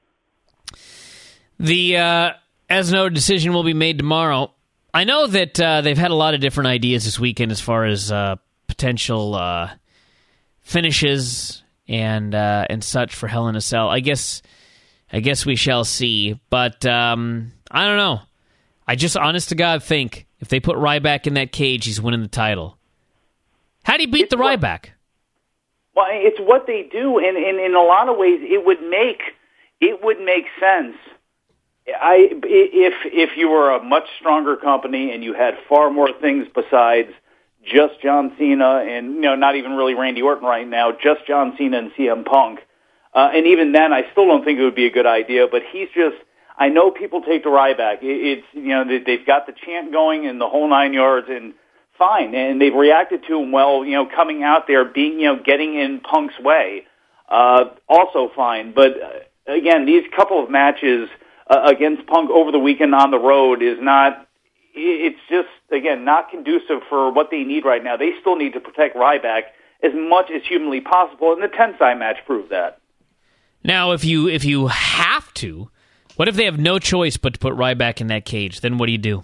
The as noted decision will be made tomorrow. I know that they've had a lot of different ideas this weekend as far as potential finishes and such for Hell in a Cell. I guess we shall see, but I don't know. I just, honest to God, think if they put Ryback in that cage, he's winning the title. How do you beat Ryback? Well, it's what they do, and in a lot of ways, it would make sense. If you were a much stronger company and you had far more things besides just John Cena and not even really Randy Orton right now, just John Cena and CM Punk, and even then, I still don't think it would be a good idea. But he's just. I know people take to Ryback. It's they've got the chant going and the whole 9 yards, and fine, and they've reacted to him well. Coming out there, being getting in Punk's way, also fine. But again, these couple of matches against Punk over the weekend on the road is not. It's just again not conducive for what they need right now. They still need to protect Ryback as much as humanly possible, and the Tensai match proved that. Now, if you have to. What if they have no choice but to put Ryback in that cage? Then what do you do?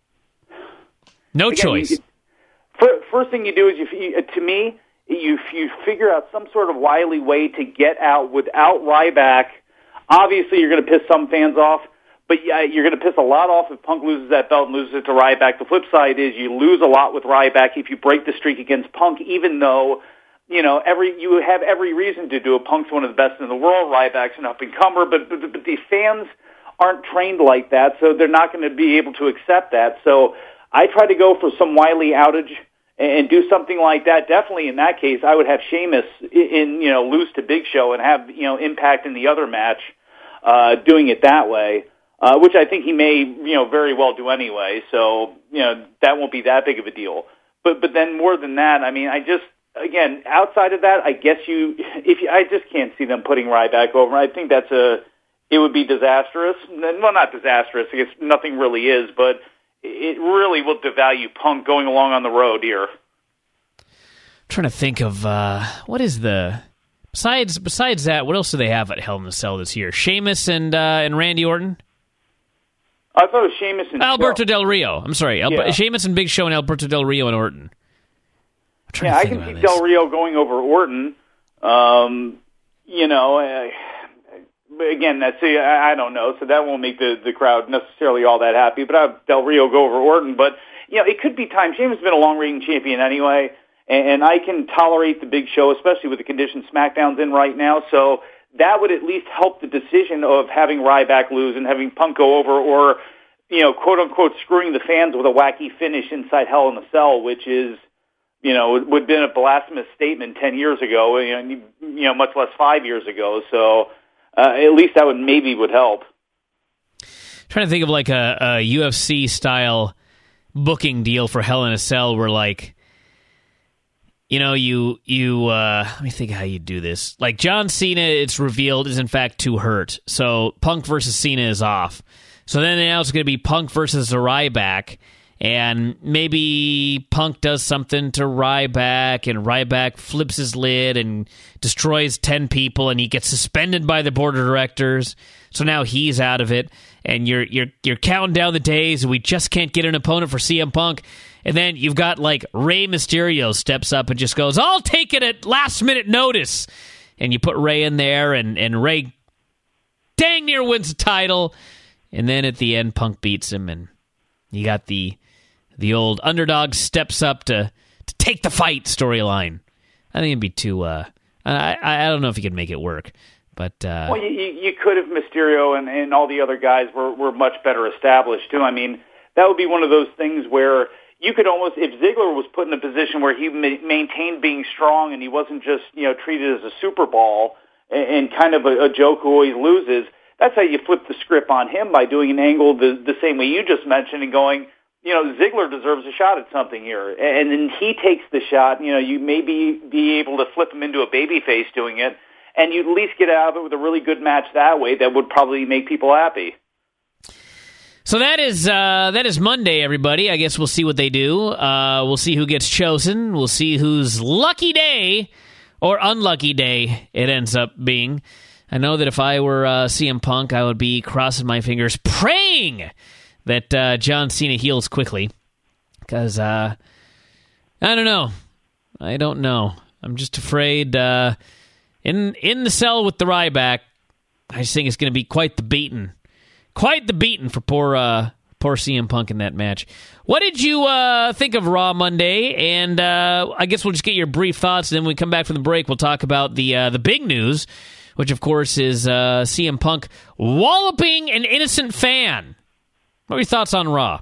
No choice. First thing you do is, you figure out some sort of wily way to get out without Ryback. Obviously, you're going to piss some fans off, but you're going to piss a lot off if Punk loses that belt and loses it to Ryback. The flip side is you lose a lot with Ryback if you break the streak against Punk, even though you have every reason to do it. Punk's one of the best in the world. Ryback's an up-and-comer, but the fans aren't trained like that, so they're not going to be able to accept that. So I try to go for some wily outage and do something like that. Definitely in that case, I would have Sheamus lose to Big Show and have Impact in the other match, doing it that way, which I think he may very well do anyway. So that won't be that big of a deal. But then more than that, Again, outside of that, I guess I just can't see them putting Ryback over. I think it would be disastrous. Well, not disastrous. I guess nothing really is, but it really will devalue Punk going along on the road here. I'm trying to think of what is besides that, what else do they have at Hell in a Cell this year? Sheamus and Randy Orton? I thought it was Sheamus and Alberto Del Rio. I'm sorry. Sheamus and Big Show and Alberto Del Rio and Orton. I can see Del Rio going over Orton. Again, I don't know, so that won't make the crowd necessarily all that happy. But I have Del Rio go over Orton. But it could be time. Sheamus has been a long-reigning champion anyway, and I can tolerate the Big Show, especially with the condition SmackDown's in right now. So that would at least help the decision of having Ryback lose and having Punk go over, or, quote unquote, screwing the fans with a wacky finish inside Hell in a Cell, which is, would have been a blasphemous statement 10 years ago, much less 5 years ago. So at least that would help. I'm trying to think of like a UFC style booking deal for Hell in a Cell where, like, let me think how you do this. Like, John Cena, it's revealed, is in fact too hurt. So Punk versus Cena is off. So then now it's going to be Punk versus Ryback. And maybe Punk does something to Ryback, and Ryback flips his lid and destroys 10 people, and he gets suspended by the board of directors. So now he's out of it, and you're counting down the days, and we just can't get an opponent for CM Punk. And then you've got, like, Rey Mysterio steps up and just goes, I'll take it at last-minute notice. And you put Rey in there, and Rey dang near wins the title. And then at the end, Punk beats him, and you got the old underdog steps up to take the fight storyline. I think it'd be too... I don't know if you could make it work. But well, you could if Mysterio and all the other guys were much better established, too. I mean, that would be one of those things where you could almost, if Ziggler was put in a position where he maintained being strong and he wasn't just, treated as a Super Ball and kind of a joke who always loses, that's how you flip the script on him, by doing an angle the same way you just mentioned and going, Ziggler deserves a shot at something here. And then he takes the shot, you maybe be able to flip him into a babyface doing it, and you'd at least get out of it with a really good match that way that would probably make people happy. So that is Monday, everybody. I guess we'll see what they do. We'll see who gets chosen. We'll see whose lucky day or unlucky day it ends up being. I know that if I were CM Punk, I would be crossing my fingers, praying that John Cena heals quickly. Because, I don't know. I don't know. I'm just afraid in the cell with the Ryback, I just think it's going to be quite the beating. Quite the beating for poor CM Punk in that match. What did you think of Raw Monday? And I guess we'll just get your brief thoughts, and then when we come back from the break, we'll talk about the big news, which, of course, is CM Punk walloping an innocent fan. What are your thoughts on Raw?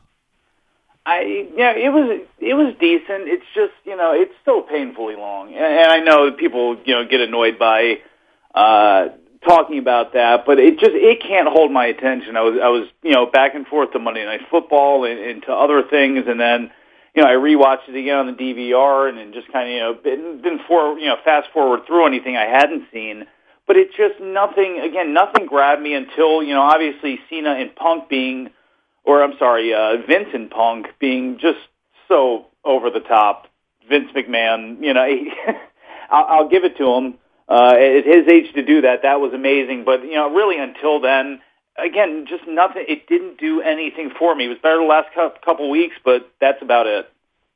It was decent. It's just, it's so painfully long, and I know people get annoyed by talking about that, but it can't hold my attention. I was back and forth to Monday Night Football and to other things, and then I rewatched it again on the DVR, and then just kind of didn't fast forward through anything I hadn't seen. But it just nothing grabbed me until obviously Cena and Punk being. Or, I'm sorry, Vince and Punk being just so over the top. Vince McMahon, I'll give it to him. At his age to do that was amazing. But, really until then, again, just nothing. It didn't do anything for me. It was better the last couple weeks, but that's about it.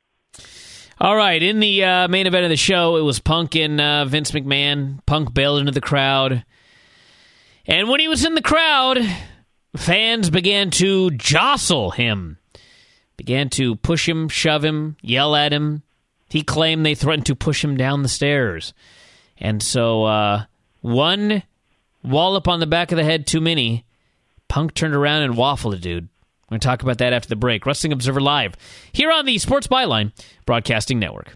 All right, in the main event of the show, it was Punk and Vince McMahon. Punk bailed into the crowd. And when he was in the crowd, fans began to jostle him, began to push him, shove him, yell at him. He claimed they threatened to push him down the stairs. And so one wallop on the back of the head too many, Punk turned around and waffled a dude. We're going to talk about that after the break. Wrestling Observer Live, here on the Sports Byline Broadcasting Network.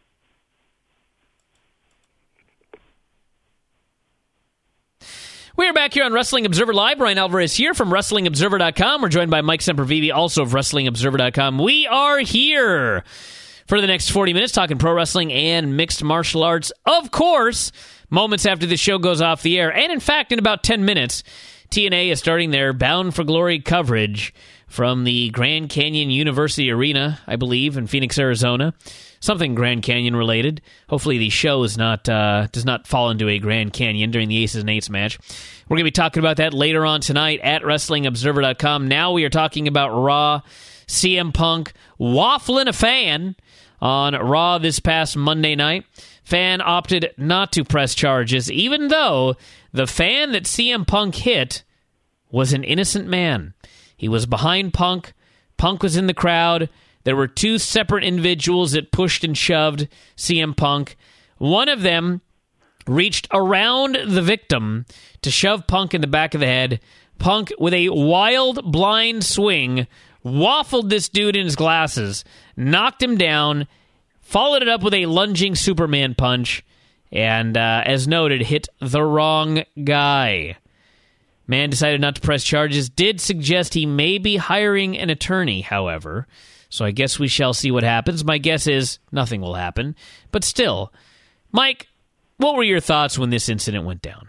We're back here on Wrestling Observer Live. Brian Alvarez here from WrestlingObserver.com. We're joined by Mike Sempervive, also of WrestlingObserver.com. We are here for the next 40 minutes talking pro wrestling and mixed martial arts. Of course, moments after the show goes off the air. And in fact, in about 10 minutes, TNA is starting their Bound for Glory coverage from the Grand Canyon University Arena, I believe, in Phoenix, Arizona. Something Grand Canyon related. Hopefully the show is not does not fall into a Grand Canyon during the Aces and Eights match. We're going to be talking about that later on tonight at WrestlingObserver.com. Now we are talking about Raw. CM Punk waffling a fan on Raw this past Monday night. Fan opted not to press charges, even though the fan that CM Punk hit was an innocent man. He was behind Punk. Punk was in the crowd. there were two separate individuals that pushed and shoved CM Punk. One of them reached around the victim to shove Punk in the back of the head. Punk, with a wild blind swing, waffled this dude in his glasses, knocked him down, followed it up with a lunging Superman punch, and, as noted, hit the wrong guy. Man decided not to press charges, did suggest he may be hiring an attorney, however, so I guess we shall see what happens. My guess is nothing will happen, but still. Mike, what were your thoughts when this incident went down?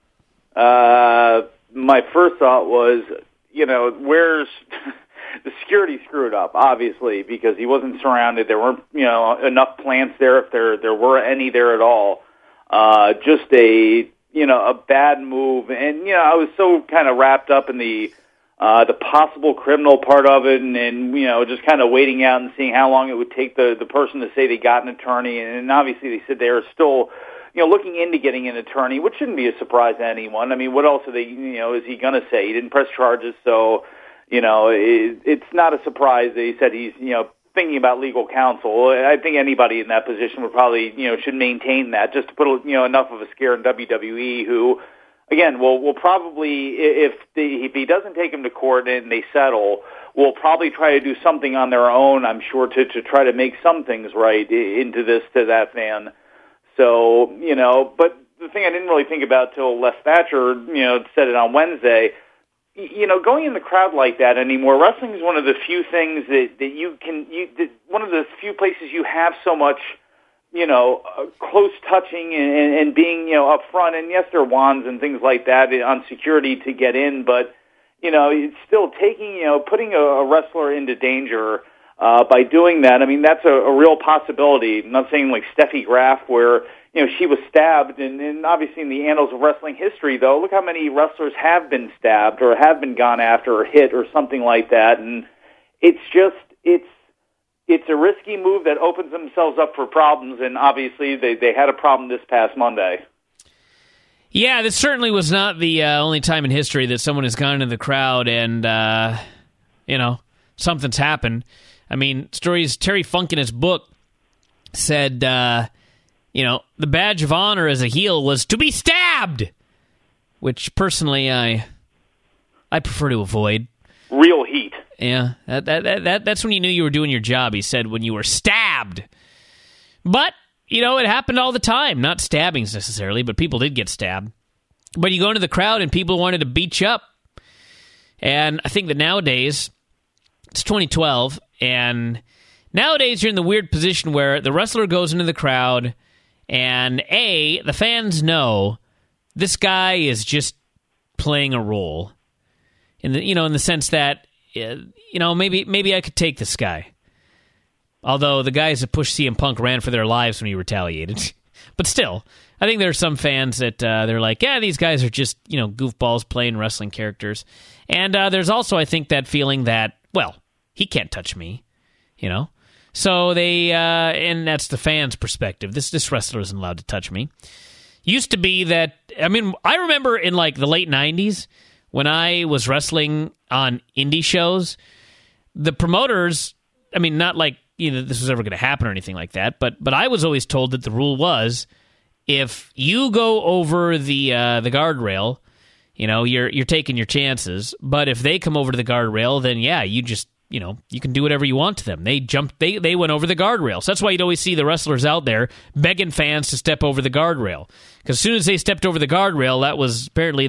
My first thought was, where's... The security screwed up, obviously, because he wasn't surrounded. There weren't, enough plants there, if there were any there at all. Just a bad move. And, I was so kind of wrapped up in the possible criminal part of it and just kind of waiting out and seeing how long it would take the person to say they got an attorney. And obviously they said they were still, looking into getting an attorney, which shouldn't be a surprise to anyone. I mean, what else are they, is he going to say? He didn't press charges, so... it's not a surprise that he said he's, thinking about legal counsel. I think anybody in that position would probably, should maintain that just to put, enough of a scare in WWE who, again, will probably, if he doesn't take him to court and they settle, will probably try to do something on their own, I'm sure, to try to make some things right into this to that fan. So, but the thing I didn't really think about till Les Thatcher, said it on Wednesday, going in the crowd like that anymore, wrestling is one of the few things that one of the few places you have so much, close touching and being, up front. And yes, there are wands and things like that on security to get in, but, it's still taking, putting a wrestler into danger, by doing that. I mean, that's a real possibility. I'm not saying like Steffi Graf where, she was stabbed, and obviously in the annals of wrestling history, though, look how many wrestlers have been stabbed or have been gone after or hit or something like that, and it's a risky move that opens themselves up for problems, and obviously they had a problem this past Monday. Yeah, this certainly was not the only time in history that someone has gone into the crowd and, something's happened. I mean, stories, Terry Funk in his book said, the badge of honor as a heel was to be stabbed, which personally I prefer to avoid. Real heat. Yeah, that's when you knew you were doing your job, he said, when you were stabbed. But, it happened all the time. Not stabbings necessarily, but people did get stabbed. But you go into the crowd and people wanted to beat you up. And I think that nowadays, it's 2012, and nowadays you're in the weird position where the wrestler goes into the crowd and the fans know this guy is just playing a role in the sense that, maybe I could take this guy. Although the guys that pushed CM Punk ran for their lives when he retaliated. But still, I think there are some fans that they're like, yeah, these guys are just, goofballs playing wrestling characters. And there's also, I think, that feeling that, well, he can't touch me, So they, and that's the fans' perspective. This wrestler isn't allowed to touch me. Used to be that, I remember in like the late 90s when I was wrestling on indie shows, the promoters, not like, this was ever going to happen or anything like that, but I was always told that the rule was if you go over the guardrail, you're taking your chances, but if they come over to the guardrail, then yeah, you just, you can do whatever you want to them. They went over the guardrail. So that's why you'd always see the wrestlers out there begging fans to step over the guardrail. Because as soon as they stepped over the guardrail, that was apparently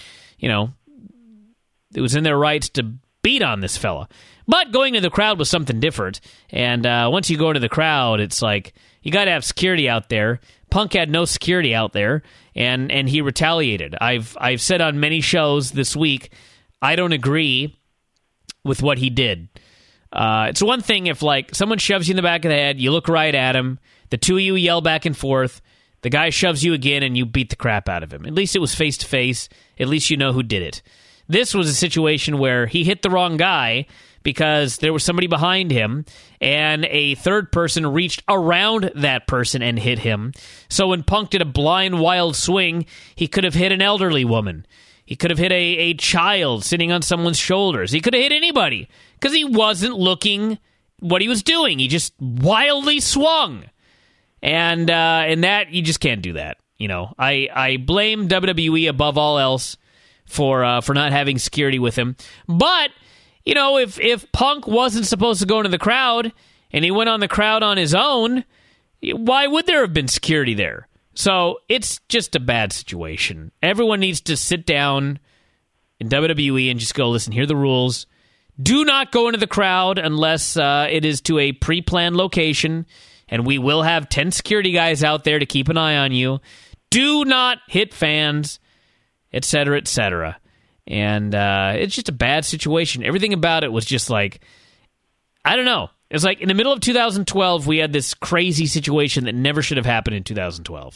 it was in their rights to beat on this fella. But going to the crowd was something different. And once you go into the crowd, it's like, you got to have security out there. Punk had no security out there, and he retaliated. I've said on many shows this week, I don't agree with what he did. It's one thing if, like, someone shoves you in the back of the head, you look right at him, the two of you yell back and forth, the guy shoves you again, and you beat the crap out of him. At least it was face-to-face. At least you know who did it. This was a situation where he hit the wrong guy because there was somebody behind him, and a third person reached around that person and hit him. So when Punk did a blind, wild swing, he could have hit an elderly woman. He could have hit a child sitting on someone's shoulders. He could have hit anybody because he wasn't looking what he was doing. He just wildly swung. And that, you just can't do that. You know, I blame WWE above all else for not having security with him. But, you know, if Punk wasn't supposed to go into the crowd and he went on the crowd on his own, why would there have been security there? So it's just a bad situation. Everyone needs to sit down in WWE and just go, listen, here are the rules. Do not go into the crowd unless it is to a pre-planned location, and we will have 10 security guys out there to keep an eye on you. Do not hit fans, etc., etc. And it's just a bad situation. Everything about it was just like, I don't know. It was like in the middle of 2012, we had this crazy situation that never should have happened in 2012.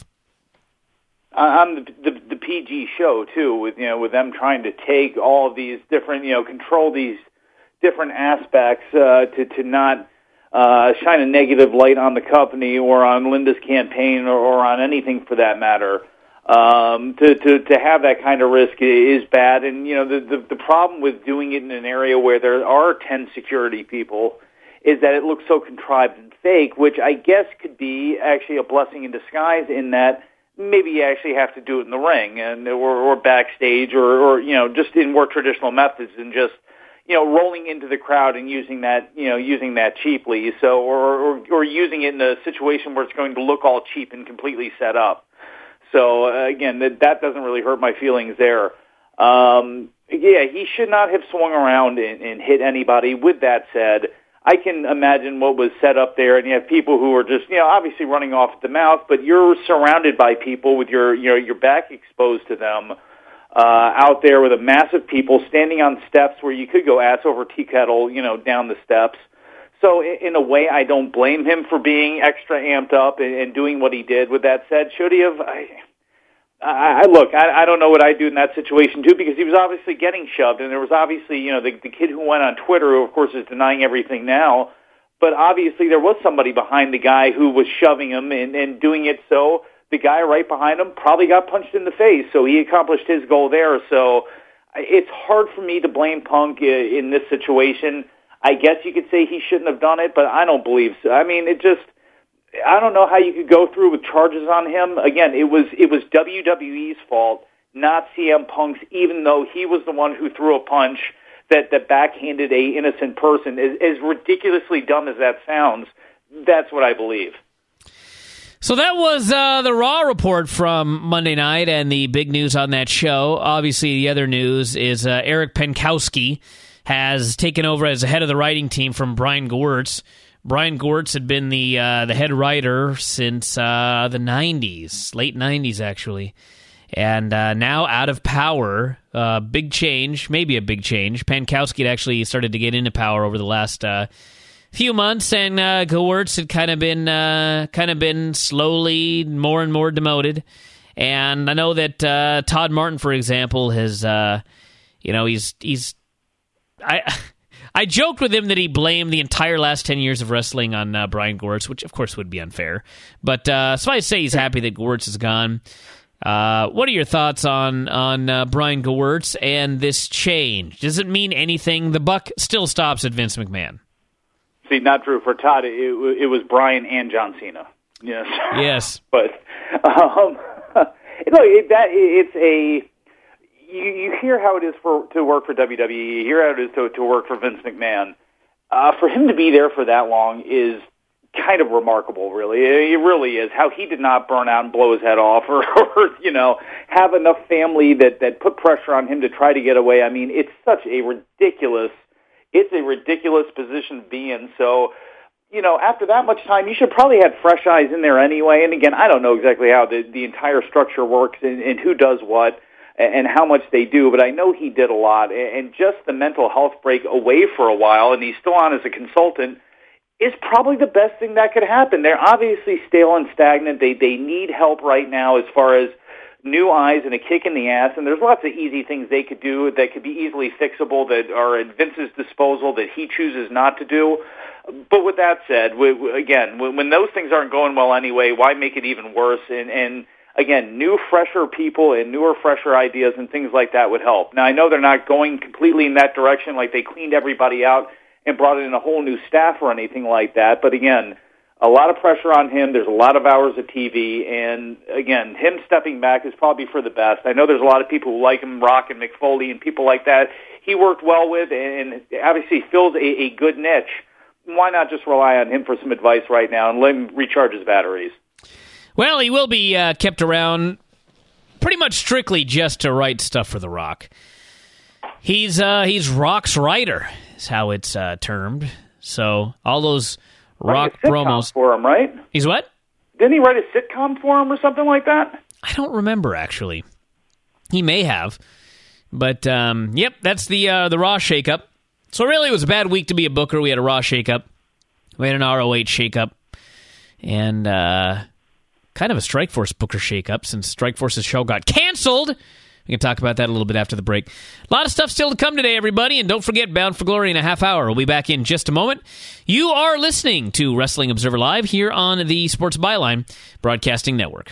On the PG show too, with them trying to take all of these different, control these different aspects to not shine a negative light on the company or on Linda's campaign or on anything for that matter. To have that kind of risk is bad, and the problem with doing it in an area where there are 10 security people is that it looks so contrived and fake, which I guess could be actually a blessing in disguise in that maybe you actually have to do it in the ring or backstage or just in more traditional methods and just rolling into the crowd and using that cheaply, so or using it in a situation where it's going to look all cheap and completely set up. So again, that doesn't really hurt my feelings there. He should not have swung around and hit anybody. With that said, I can imagine what was set up there, and you have people who are just, obviously running off at the mouth, but you're surrounded by people with your back exposed to them, out there with a mass of people standing on steps where you could go ass over tea kettle, down the steps. So in a way, I don't blame him for being extra amped up and doing what he did. With that said, should he have? I don't know what I'd do in that situation too, because he was obviously getting shoved, and there was obviously, the kid who went on Twitter, who of course is denying everything now, but obviously there was somebody behind the guy who was shoving him and doing it, so the guy right behind him probably got punched in the face, so he accomplished his goal there. So it's hard for me to blame Punk in this situation. I guess you could say he shouldn't have done it, but I don't believe so. I mean, I don't know how you could go through with charges on him. Again, it was WWE's fault, not CM Punk's, even though he was the one who threw a punch that backhanded a innocent person. As ridiculously dumb as that sounds, that's what I believe. So that was the Raw report from Monday night and the big news on that show. Obviously, the other news is Eric Penkowski has taken over as the head of the writing team from Brian Gewirtz. Brian Gewirtz had been the head writer since the 90s, late 90s actually, and now out of Power. Big change, maybe a big change. Penkowski had actually started to get into Power over the last few months, and Gewirtz had kind of been slowly more and more demoted. And I know that Todd Martin, for example, has I joked with him that he blamed the entire last 10 years of wrestling on Brian Gewirtz, which of course would be unfair. But suffice to say, he's happy that Gewirtz is gone. What are your thoughts on Brian Gewirtz and this change? Does it mean anything? The buck still stops at Vince McMahon. See, not true for Todd. It was Brian and John Cena. Yes. Yes. But it's a. You hear how it is to work for WWE. You hear how it is to work for Vince McMahon. For him to be there for that long is kind of remarkable, really. It really is. How he did not burn out and blow his head off or have enough family that put pressure on him to try to get away. I mean, it's a ridiculous position to be in. So, after that much time, you should probably have fresh eyes in there anyway. And again, I don't know exactly how the entire structure works and who does what and how much they do, but I know he did a lot, and just the mental health break away for a while, and he's still on as a consultant, is probably the best thing that could happen. They're obviously stale and stagnant. They need help right now as far as new eyes and a kick in the ass, and there's lots of easy things they could do that could be easily fixable that are at Vince's disposal that he chooses not to do. But with that said, again, when those things aren't going well anyway, why make it even worse? And again, new, fresher people and newer, fresher ideas and things like that would help. Now, I know they're not going completely in that direction, like they cleaned everybody out and brought in a whole new staff or anything like that. But again, a lot of pressure on him. There's a lot of hours of TV, and again, him stepping back is probably for the best. I know there's a lot of people who like him, Rock and Mick Foley and people like that. He worked well with, and obviously fills a good niche. Why not just rely on him for some advice right now and let him recharge his batteries? Well, he will be kept around pretty much strictly just to write stuff for The Rock. He's Rock's writer, is how it's termed. So all those Rock promos for him, right? He's what? Didn't he write a sitcom for him or something like that? I don't remember, actually. He may have. But, yep, that's the Raw shakeup. So really it was a bad week to be a booker. We had a Raw shakeup. We had an ROH shakeup. And kind of a Strikeforce booker shakeup since Strikeforce's show got canceled. We can talk about that a little bit after the break. A lot of stuff still to come today, everybody. And don't forget, Bound for Glory in a half hour. We'll be back in just a moment. You are listening to Wrestling Observer Live here on the Sports Byline Broadcasting Network.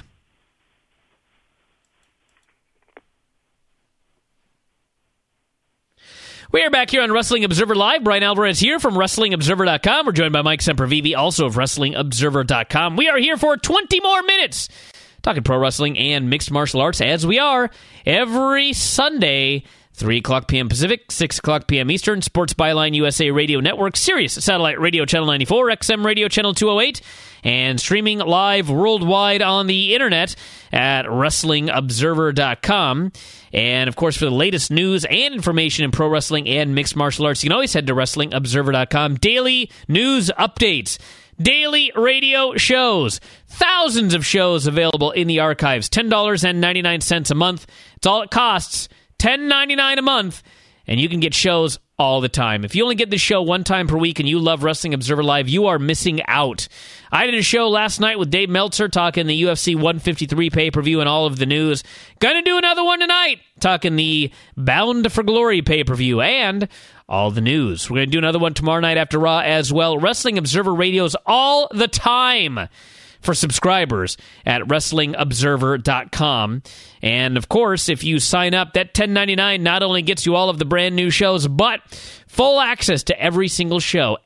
We are back here on Wrestling Observer Live. Brian Alvarez here from WrestlingObserver.com. We're joined by Mike Sempervive, also of WrestlingObserver.com. We are here for 20 more minutes, talking pro wrestling and mixed martial arts, as we are every Sunday, 3 o'clock p.m. Pacific, 6 o'clock p.m. Eastern, Sports Byline USA Radio Network, Sirius Satellite Radio Channel 94, XM Radio Channel 208, and streaming live worldwide on the internet at WrestlingObserver.com. And, of course, for the latest news and information in pro wrestling and mixed martial arts, you can always head to WrestlingObserver.com. Daily news updates, daily radio shows, thousands of shows available in the archives, $10.99 a month. It's all it costs, $10.99 a month, and you can get shows all the time. If you only get this show one time per week and you love Wrestling Observer Live, you are missing out. I did a show last night with Dave Meltzer talking the UFC 153 pay-per-view and all of the news. Gonna do another one tonight talking the Bound for Glory pay-per-view and all the news. We're going to do another one tomorrow night after Raw as well. Wrestling Observer Radio's all the time for subscribers at WrestlingObserver.com. And, of course, if you sign up, that $10.99 not only gets you all of the brand new shows, but full access to every single show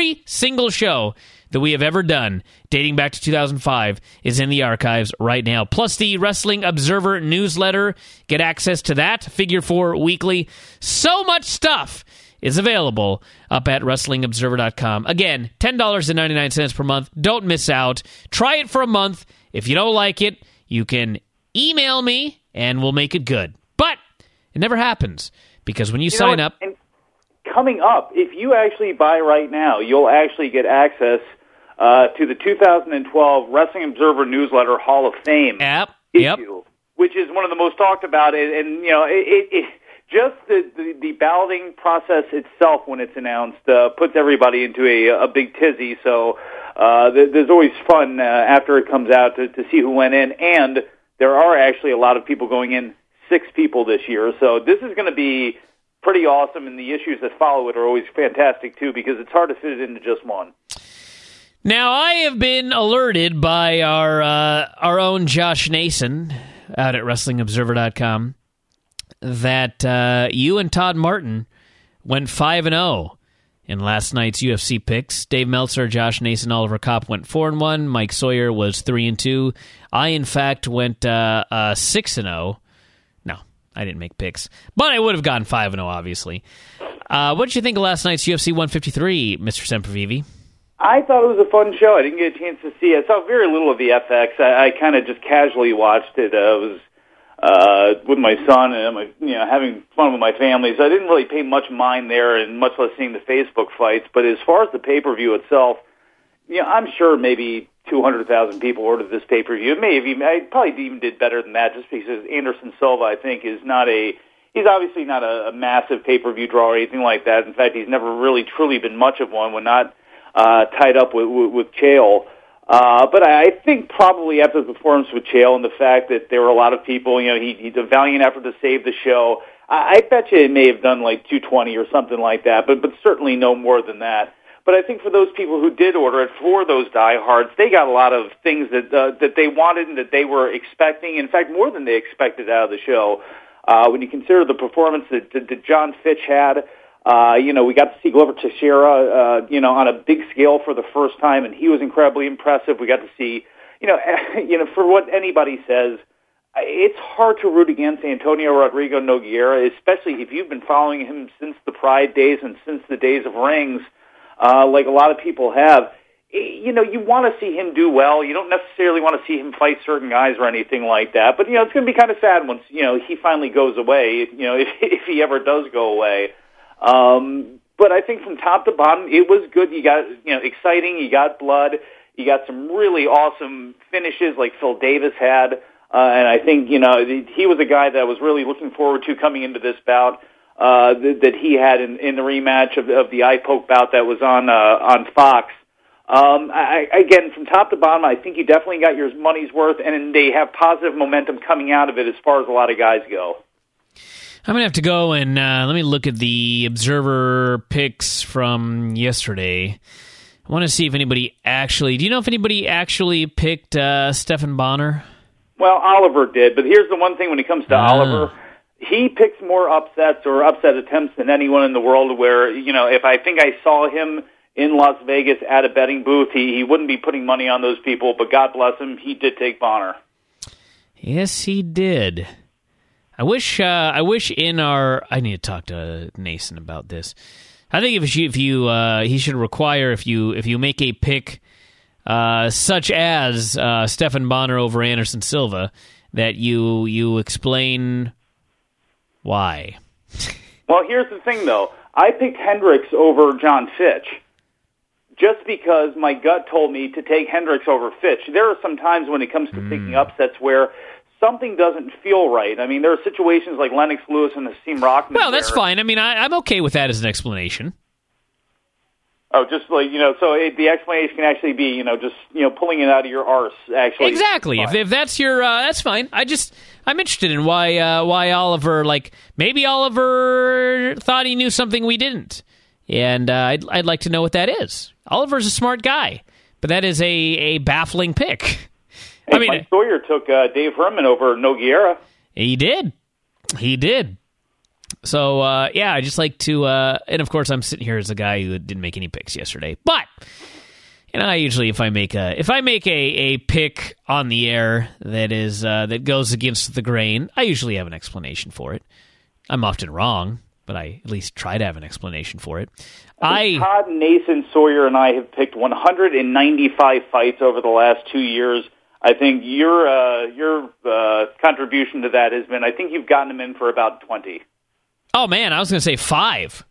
that we have ever done, dating back to 2005, is in the archives right now. Plus the Wrestling Observer newsletter. Get access to that. Figure 4 weekly. So much stuff is available up at WrestlingObserver.com. Again, $10.99 per month. Don't miss out. Try it for a month. If you don't like it, you can email me, and we'll make it good. But it never happens, because when you sign up... And coming up, if you actually buy right now, you'll actually get access to the 2012 Wrestling Observer Newsletter Hall of Fame issue, which is one of the most talked about. And you know, just the balloting process itself, when it's announced, puts everybody into a big tizzy. So there's always fun after it comes out to see who went in. And there are actually a lot of people going in, 6 people this year. So this is going to be pretty awesome, and the issues that follow it are always fantastic, too, because it's hard to fit it into just one. Now, I have been alerted by our own Josh Nason out at WrestlingObserver.com that you and Todd Martin went 5-0 in last night's UFC picks. Dave Meltzer, Josh Nason, Oliver Kopp went 4-1. Mike Sawyer was 3-2. I, in fact, went 6-0. No, I didn't make picks, but I would have gone 5-0, obviously. What did you think of last night's UFC 153, Mr. Sempervive? I thought it was a fun show. I didn't get a chance to see it. I saw very little of the FX. I kind of just casually watched it. I was with my son and having fun with my family, so I didn't really pay much mind there, and much less seeing the Facebook fights. But as far as the pay-per-view itself, I'm sure maybe 200,000 people ordered this pay-per-view. I probably even did better than that, just because Anderson Silva, I think, he's obviously not a massive pay-per-view draw or anything like that. In fact, he's never really truly been much of one when not tied up with Chael. But I think probably after the performance with Chael and the fact that there were a lot of people, he did a valiant effort to save the show. I bet you it may have done like 220 or something like that, but certainly no more than that. But I think for those people who did order it, for those diehards, they got a lot of things that they wanted and that they were expecting. In fact, more than they expected out of the show. When you consider the performance that John Fitch had, We got to see Glover Teixeira, on a big scale for the first time, and he was incredibly impressive. We got to see, for what anybody says, it's hard to root against Antonio Rodrigo Nogueira, especially if you've been following him since the Pride days and since the days of rings, like a lot of people have. You want to see him do well. You don't necessarily want to see him fight certain guys or anything like that. But, it's going to be kind of sad once, he finally goes away, if he ever does go away. But I think from top to bottom, it was good. You got, exciting. You got blood. You got some really awesome finishes like Phil Davis had. And I think, he was a guy that I was really looking forward to coming into this bout, that he had in the rematch of the eye poke bout that was on Fox. Again, from top to bottom, I think you definitely got your money's worth, and they have positive momentum coming out of it as far as a lot of guys go. I'm going to have to go and let me look at the Observer picks from yesterday. I want to see if anybody actually... Do you know if anybody actually picked Stephan Bonnar? Well, Oliver did, but here's the one thing when it comes to Oliver. He picks more upsets or upset attempts than anyone in the world where, if I think I saw him in Las Vegas at a betting booth, he wouldn't be putting money on those people, but God bless him, he did take Bonnar. Yes, he did. I wish in our... I need to talk to Nason about this. I think if he should require if you make a pick such as Stephan Bonnar over Anderson Silva, that you explain why. Well, here's the thing, though. I picked Hendricks over John Fitch just because my gut told me to take Hendricks over Fitch. There are some times when it comes to picking upsets where something doesn't feel right. I mean, there are situations like Lennox Lewis and Hasim Rahman. Well, that's fine. I mean, I'm okay with that as an explanation. Oh, just like, so the explanation can actually be, pulling it out of your arse, actually. Exactly. If that's your, that's fine. I'm interested in why Oliver, maybe Oliver thought he knew something we didn't. And I'd like to know what that is. Oliver's a smart guy, but that is a baffling pick. Mike Sawyer took Dave Herman over Nogueira. He did. So, I just like to, and of course I'm sitting here as a guy who didn't make any picks yesterday, but, I usually, if I make a pick on the air that goes against the grain, I usually have an explanation for it. I'm often wrong, but I at least try to have an explanation for it. Todd, Nason, Sawyer, and I have picked 195 fights over the last 2 years. I think your contribution to that has been, I think you've gotten them in for about 20. Oh, man, I was going to say 5.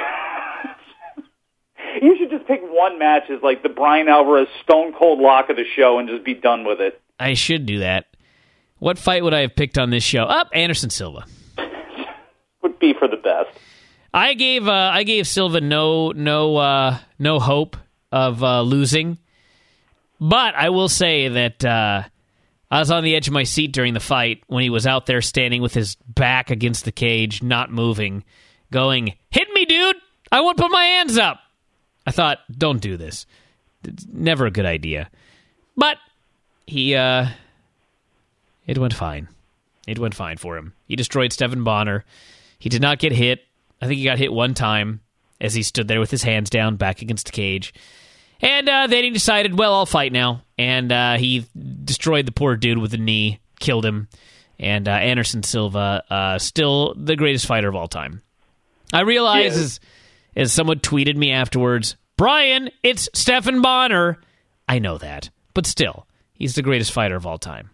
You should just pick one match as like the Brian Alvarez stone cold lock of the show and just be done with it. I should do that. What fight would I have picked on this show? Anderson Silva. Would be for the best. I gave Silva no hope of losing, but I will say that I was on the edge of my seat during the fight when he was out there standing with his back against the cage, not moving, going, "Hit me, dude! I won't put my hands up." I thought, don't do this. It's never a good idea. But it went fine. It went fine for him. He destroyed Stephan Bonnar. He did not get hit. I think he got hit one time as he stood there with his hands down, back against the cage. And then he decided, well, I'll fight now. And he destroyed the poor dude with a knee, killed him. And Anderson Silva, still the greatest fighter of all time. I realize, as someone tweeted me afterwards, "Brian, it's Stephan Bonnar." I know that. But still, he's the greatest fighter of all time.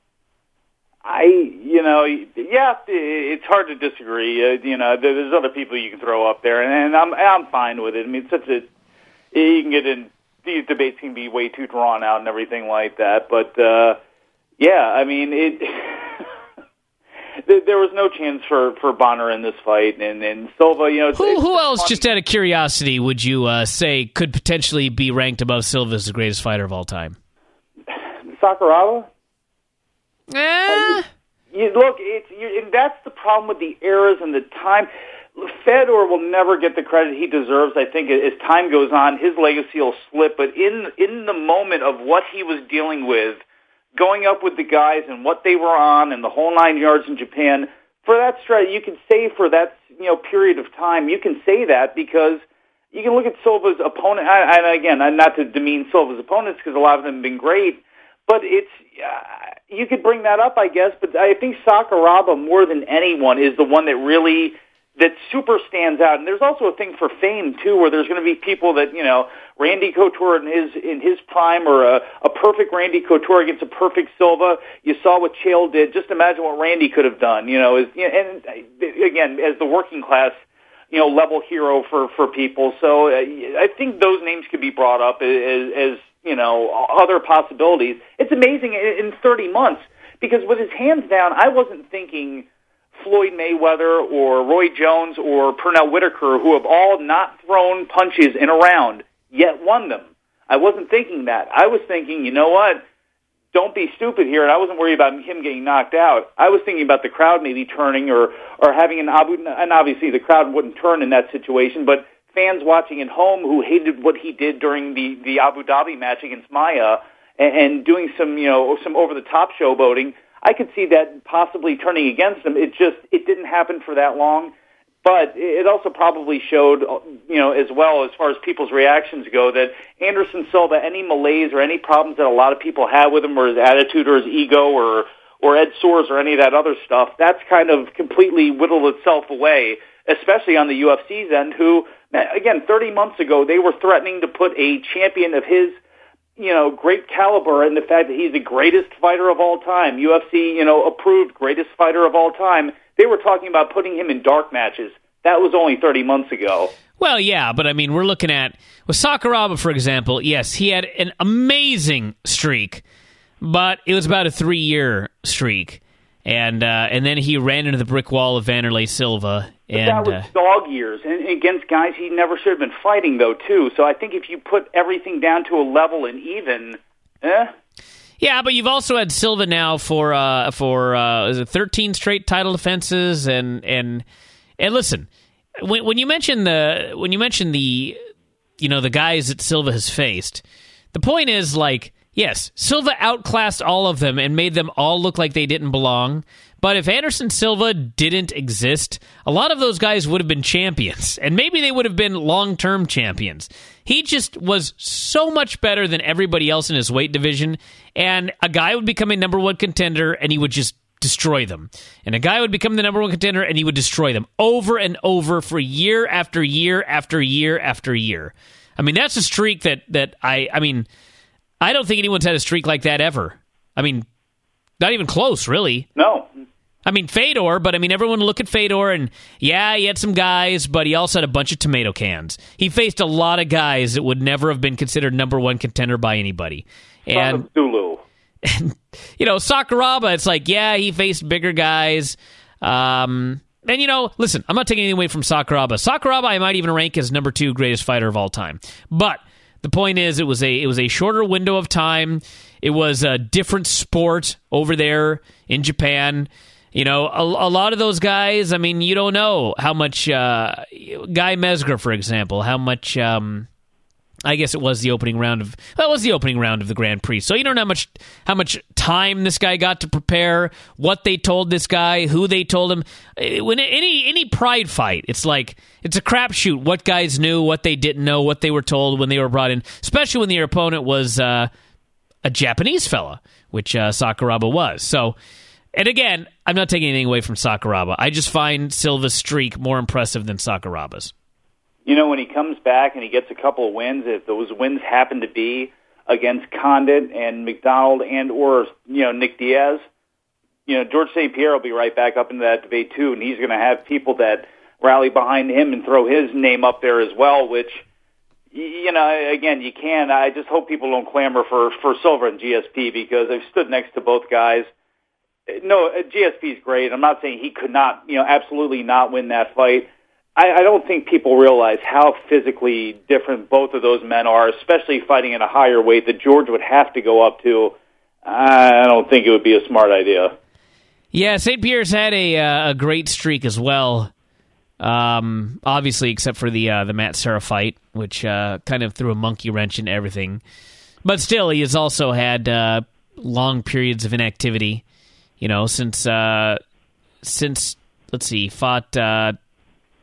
It's hard to disagree. There's other people you can throw up there, and I'm fine with it. I mean, you can get in, these debates can be way too drawn out and everything like that. But there was no chance for Bonnar in this fight, and Silva. Who else, just out of curiosity, would you say could potentially be ranked above Silva as the greatest fighter of all time? Sakuraba. And that's the problem with the eras and the time. Fedor will never get the credit he deserves. I think as time goes on, his legacy will slip. But in the moment of what he was dealing with, going up with the guys and what they were on and the whole 9 yards in Japan, for that stretch, you could say for that period of time, you can say that because you can look at Silva's opponent, and again, not to demean Silva's opponents because a lot of them have been great, but it's you could bring that up, I guess. But I think Sakuraba, more than anyone, is the one that super stands out. And there's also a thing for fame too, where there's going to be people that Randy Couture in his prime, or a perfect Randy Couture against a perfect Silva. You saw what Chael did. Just imagine what Randy could have done. And again, as the working class level hero for people. So I think those names could be brought up as other possibilities. It's amazing in 30 months, because with his hands down, I wasn't thinking Floyd Mayweather or Roy Jones or Pernell Whitaker, who have all not thrown punches in a round, yet won them. I wasn't thinking that. I was thinking, you know what? Don't be stupid here. And I wasn't worried about him getting knocked out. I was thinking about the crowd maybe turning or having and obviously the crowd wouldn't turn in that situation, but fans watching at home who hated what he did during the Abu Dhabi match against Maia and doing some over-the-top showboating, I could see that possibly turning against him. It didn't happen for that long. But it also probably showed, as well as far as people's reactions go, that Anderson Silva, any malaise or any problems that a lot of people have with him, or his attitude or his ego or Ed Soares or any of that other stuff, that's kind of completely whittled itself away, especially on the UFC's end, who, again, 30 months ago, they were threatening to put a champion of his great caliber, and the fact that he's the greatest fighter of all time, UFC, approved greatest fighter of all time, they were talking about putting him in dark matches. That was only 30 months ago. Well, yeah, but I mean, we're looking at, with Sakuraba, for example, yes, he had an amazing streak, but it was about a 3-year streak. And then he ran into the brick wall of Vanderlei Silva. But that was dog years, and against guys he never should have been fighting, though, too. So I think if you put everything down to a level and even, Yeah, but you've also had Silva now for 13 straight title defenses, and listen, when you mention the guys that Silva has faced, the point is, like, yes, Silva outclassed all of them and made them all look like they didn't belong. But if Anderson Silva didn't exist, a lot of those guys would have been champions, and maybe they would have been long-term champions. He just was so much better than everybody else in his weight division, and a guy would become a number one contender, and he would just destroy them. And a guy would become the number one contender, and he would destroy them over and over for year after year after year after year. I mean, that's a streak that I don't think anyone's had a streak like that ever. I mean, not even close, really. No. I mean, Fedor, but I mean, everyone look at Fedor, and yeah, he had some guys, but he also had a bunch of tomato cans. He faced a lot of guys that would never have been considered number one contender by anybody. And Zulu. And, Sakuraba, it's like, yeah, he faced bigger guys. And, listen, I'm not taking anything away from Sakuraba. Sakuraba, I might even rank as number 2 greatest fighter of all time. But the point is, it was a shorter window of time. It was a different sport over there in Japan. A lot of those guys, I mean, you don't know how much, Guy Mesger, for example, how much, I guess it was the opening round of the Grand Prix. So you don't know how much time this guy got to prepare, what they told this guy, who they told him. When any pride fight, it's like, it's a crapshoot what guys knew, what they didn't know, what they were told when they were brought in, especially when their opponent was a Japanese fella, which Sakuraba was. So, and again, I'm not taking anything away from Sakuraba. I just find Silva's streak more impressive than Sakuraba's. When he comes back and he gets a couple of wins, if those wins happen to be against Condit and McDonald and or Nick Diaz, George St. Pierre will be right back up into that debate too, and he's going to have people that rally behind him and throw his name up there as well, which, again, you can. I just hope people don't clamor for Silva and GSP, because I've stood next to both guys. No, GSP is great. I'm not saying he could not, absolutely not win that fight. I don't think people realize how physically different both of those men are, especially fighting at a higher weight that George would have to go up to. I don't think it would be a smart idea. Yeah, St. Pierre's had a great streak as well. Obviously, except for the Matt Serra fight, which kind of threw a monkey wrench into everything. But still, he has also had long periods of inactivity. Since let's see, fought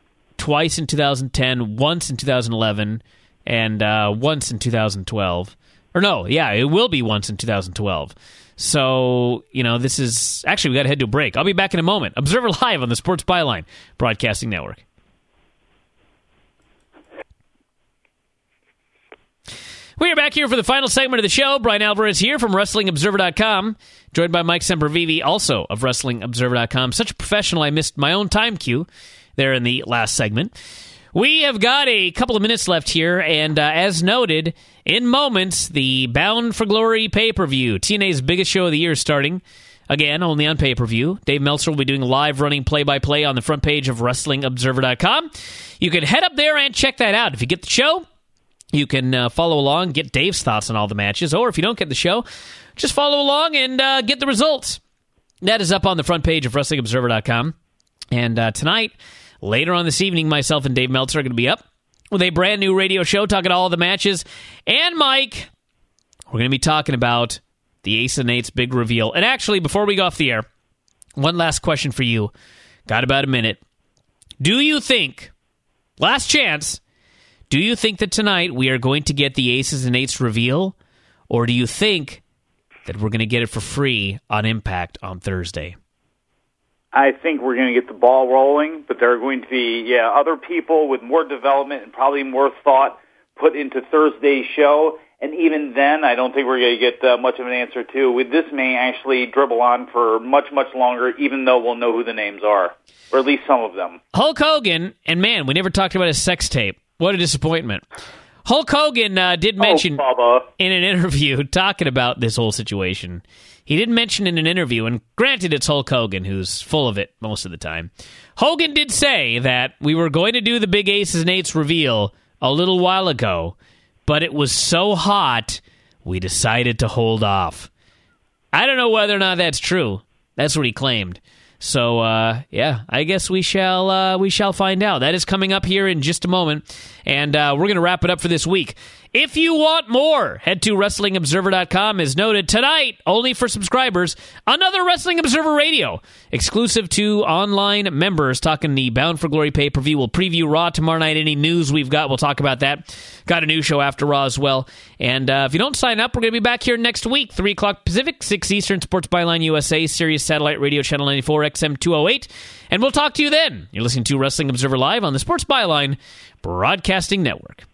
twice in 2010, once in 2011, and once in 2012. Or no, yeah, it will be once in 2012. So, this is... Actually, we got to head to a break. I'll be back in a moment. Observer Live on the Sports Byline Broadcasting Network. We are back here for the final segment of the show. Brian Alvarez here from WrestlingObserver.com, joined by Mike Sempervive, also of WrestlingObserver.com. Such a professional, I missed my own time cue there in the last segment. We have got a couple of minutes left here, and as noted, in moments, the Bound for Glory pay-per-view, TNA's biggest show of the year, is starting. Again, only on pay-per-view. Dave Meltzer will be doing live running play-by-play on the front page of WrestlingObserver.com. You can head up there and check that out. If you get the show, you can follow along, get Dave's thoughts on all the matches, or if you don't get the show, just follow along and get the results. That is up on the front page of WrestlingObserver.com. And tonight, later on this evening, myself and Dave Meltzer are going to be up with a brand new radio show talking all the matches. And Mike, we're going to be talking about the Ace and Nate's big reveal. And actually, before we go off the air, one last question for you. Got about a minute. Do you think, last chance, do you think that tonight we are going to get the Aces and Eights reveal, or do you think that we're going to get it for free on Impact on Thursday? I think we're going to get the ball rolling, but there are going to be other people with more development and probably more thought put into Thursday's show. And even then, I don't think we're going to get much of an answer, too. This may actually dribble on for much, much longer, even though we'll know who the names are, or at least some of them. Hulk Hogan, and man, we never talked about his sex tape. What a disappointment. Hulk Hogan did mention in an interview talking about this whole situation. He did mention in an interview, and granted it's Hulk Hogan who's full of it most of the time. Hogan did say that we were going to do the big Aces and Eights reveal a little while ago, but it was so hot, we decided to hold off. I don't know whether or not that's true. That's what he claimed. So, I guess we shall find out. That is coming up here in just a moment, and we're going to wrap it up for this week. If you want more, head to WrestlingObserver.com. As noted, tonight, only for subscribers, another Wrestling Observer Radio, exclusive to online members, talking the Bound for Glory pay-per-view. We'll preview Raw tomorrow night. Any news we've got, we'll talk about that. Got a new show after Raw as well. And if you don't sign up, we're going to be back here next week, 3 o'clock Pacific, 6 Eastern, Sports Byline USA, Sirius Satellite Radio Channel 94, XM 208. And we'll talk to you then. You're listening to Wrestling Observer Live on the Sports Byline Broadcasting Network.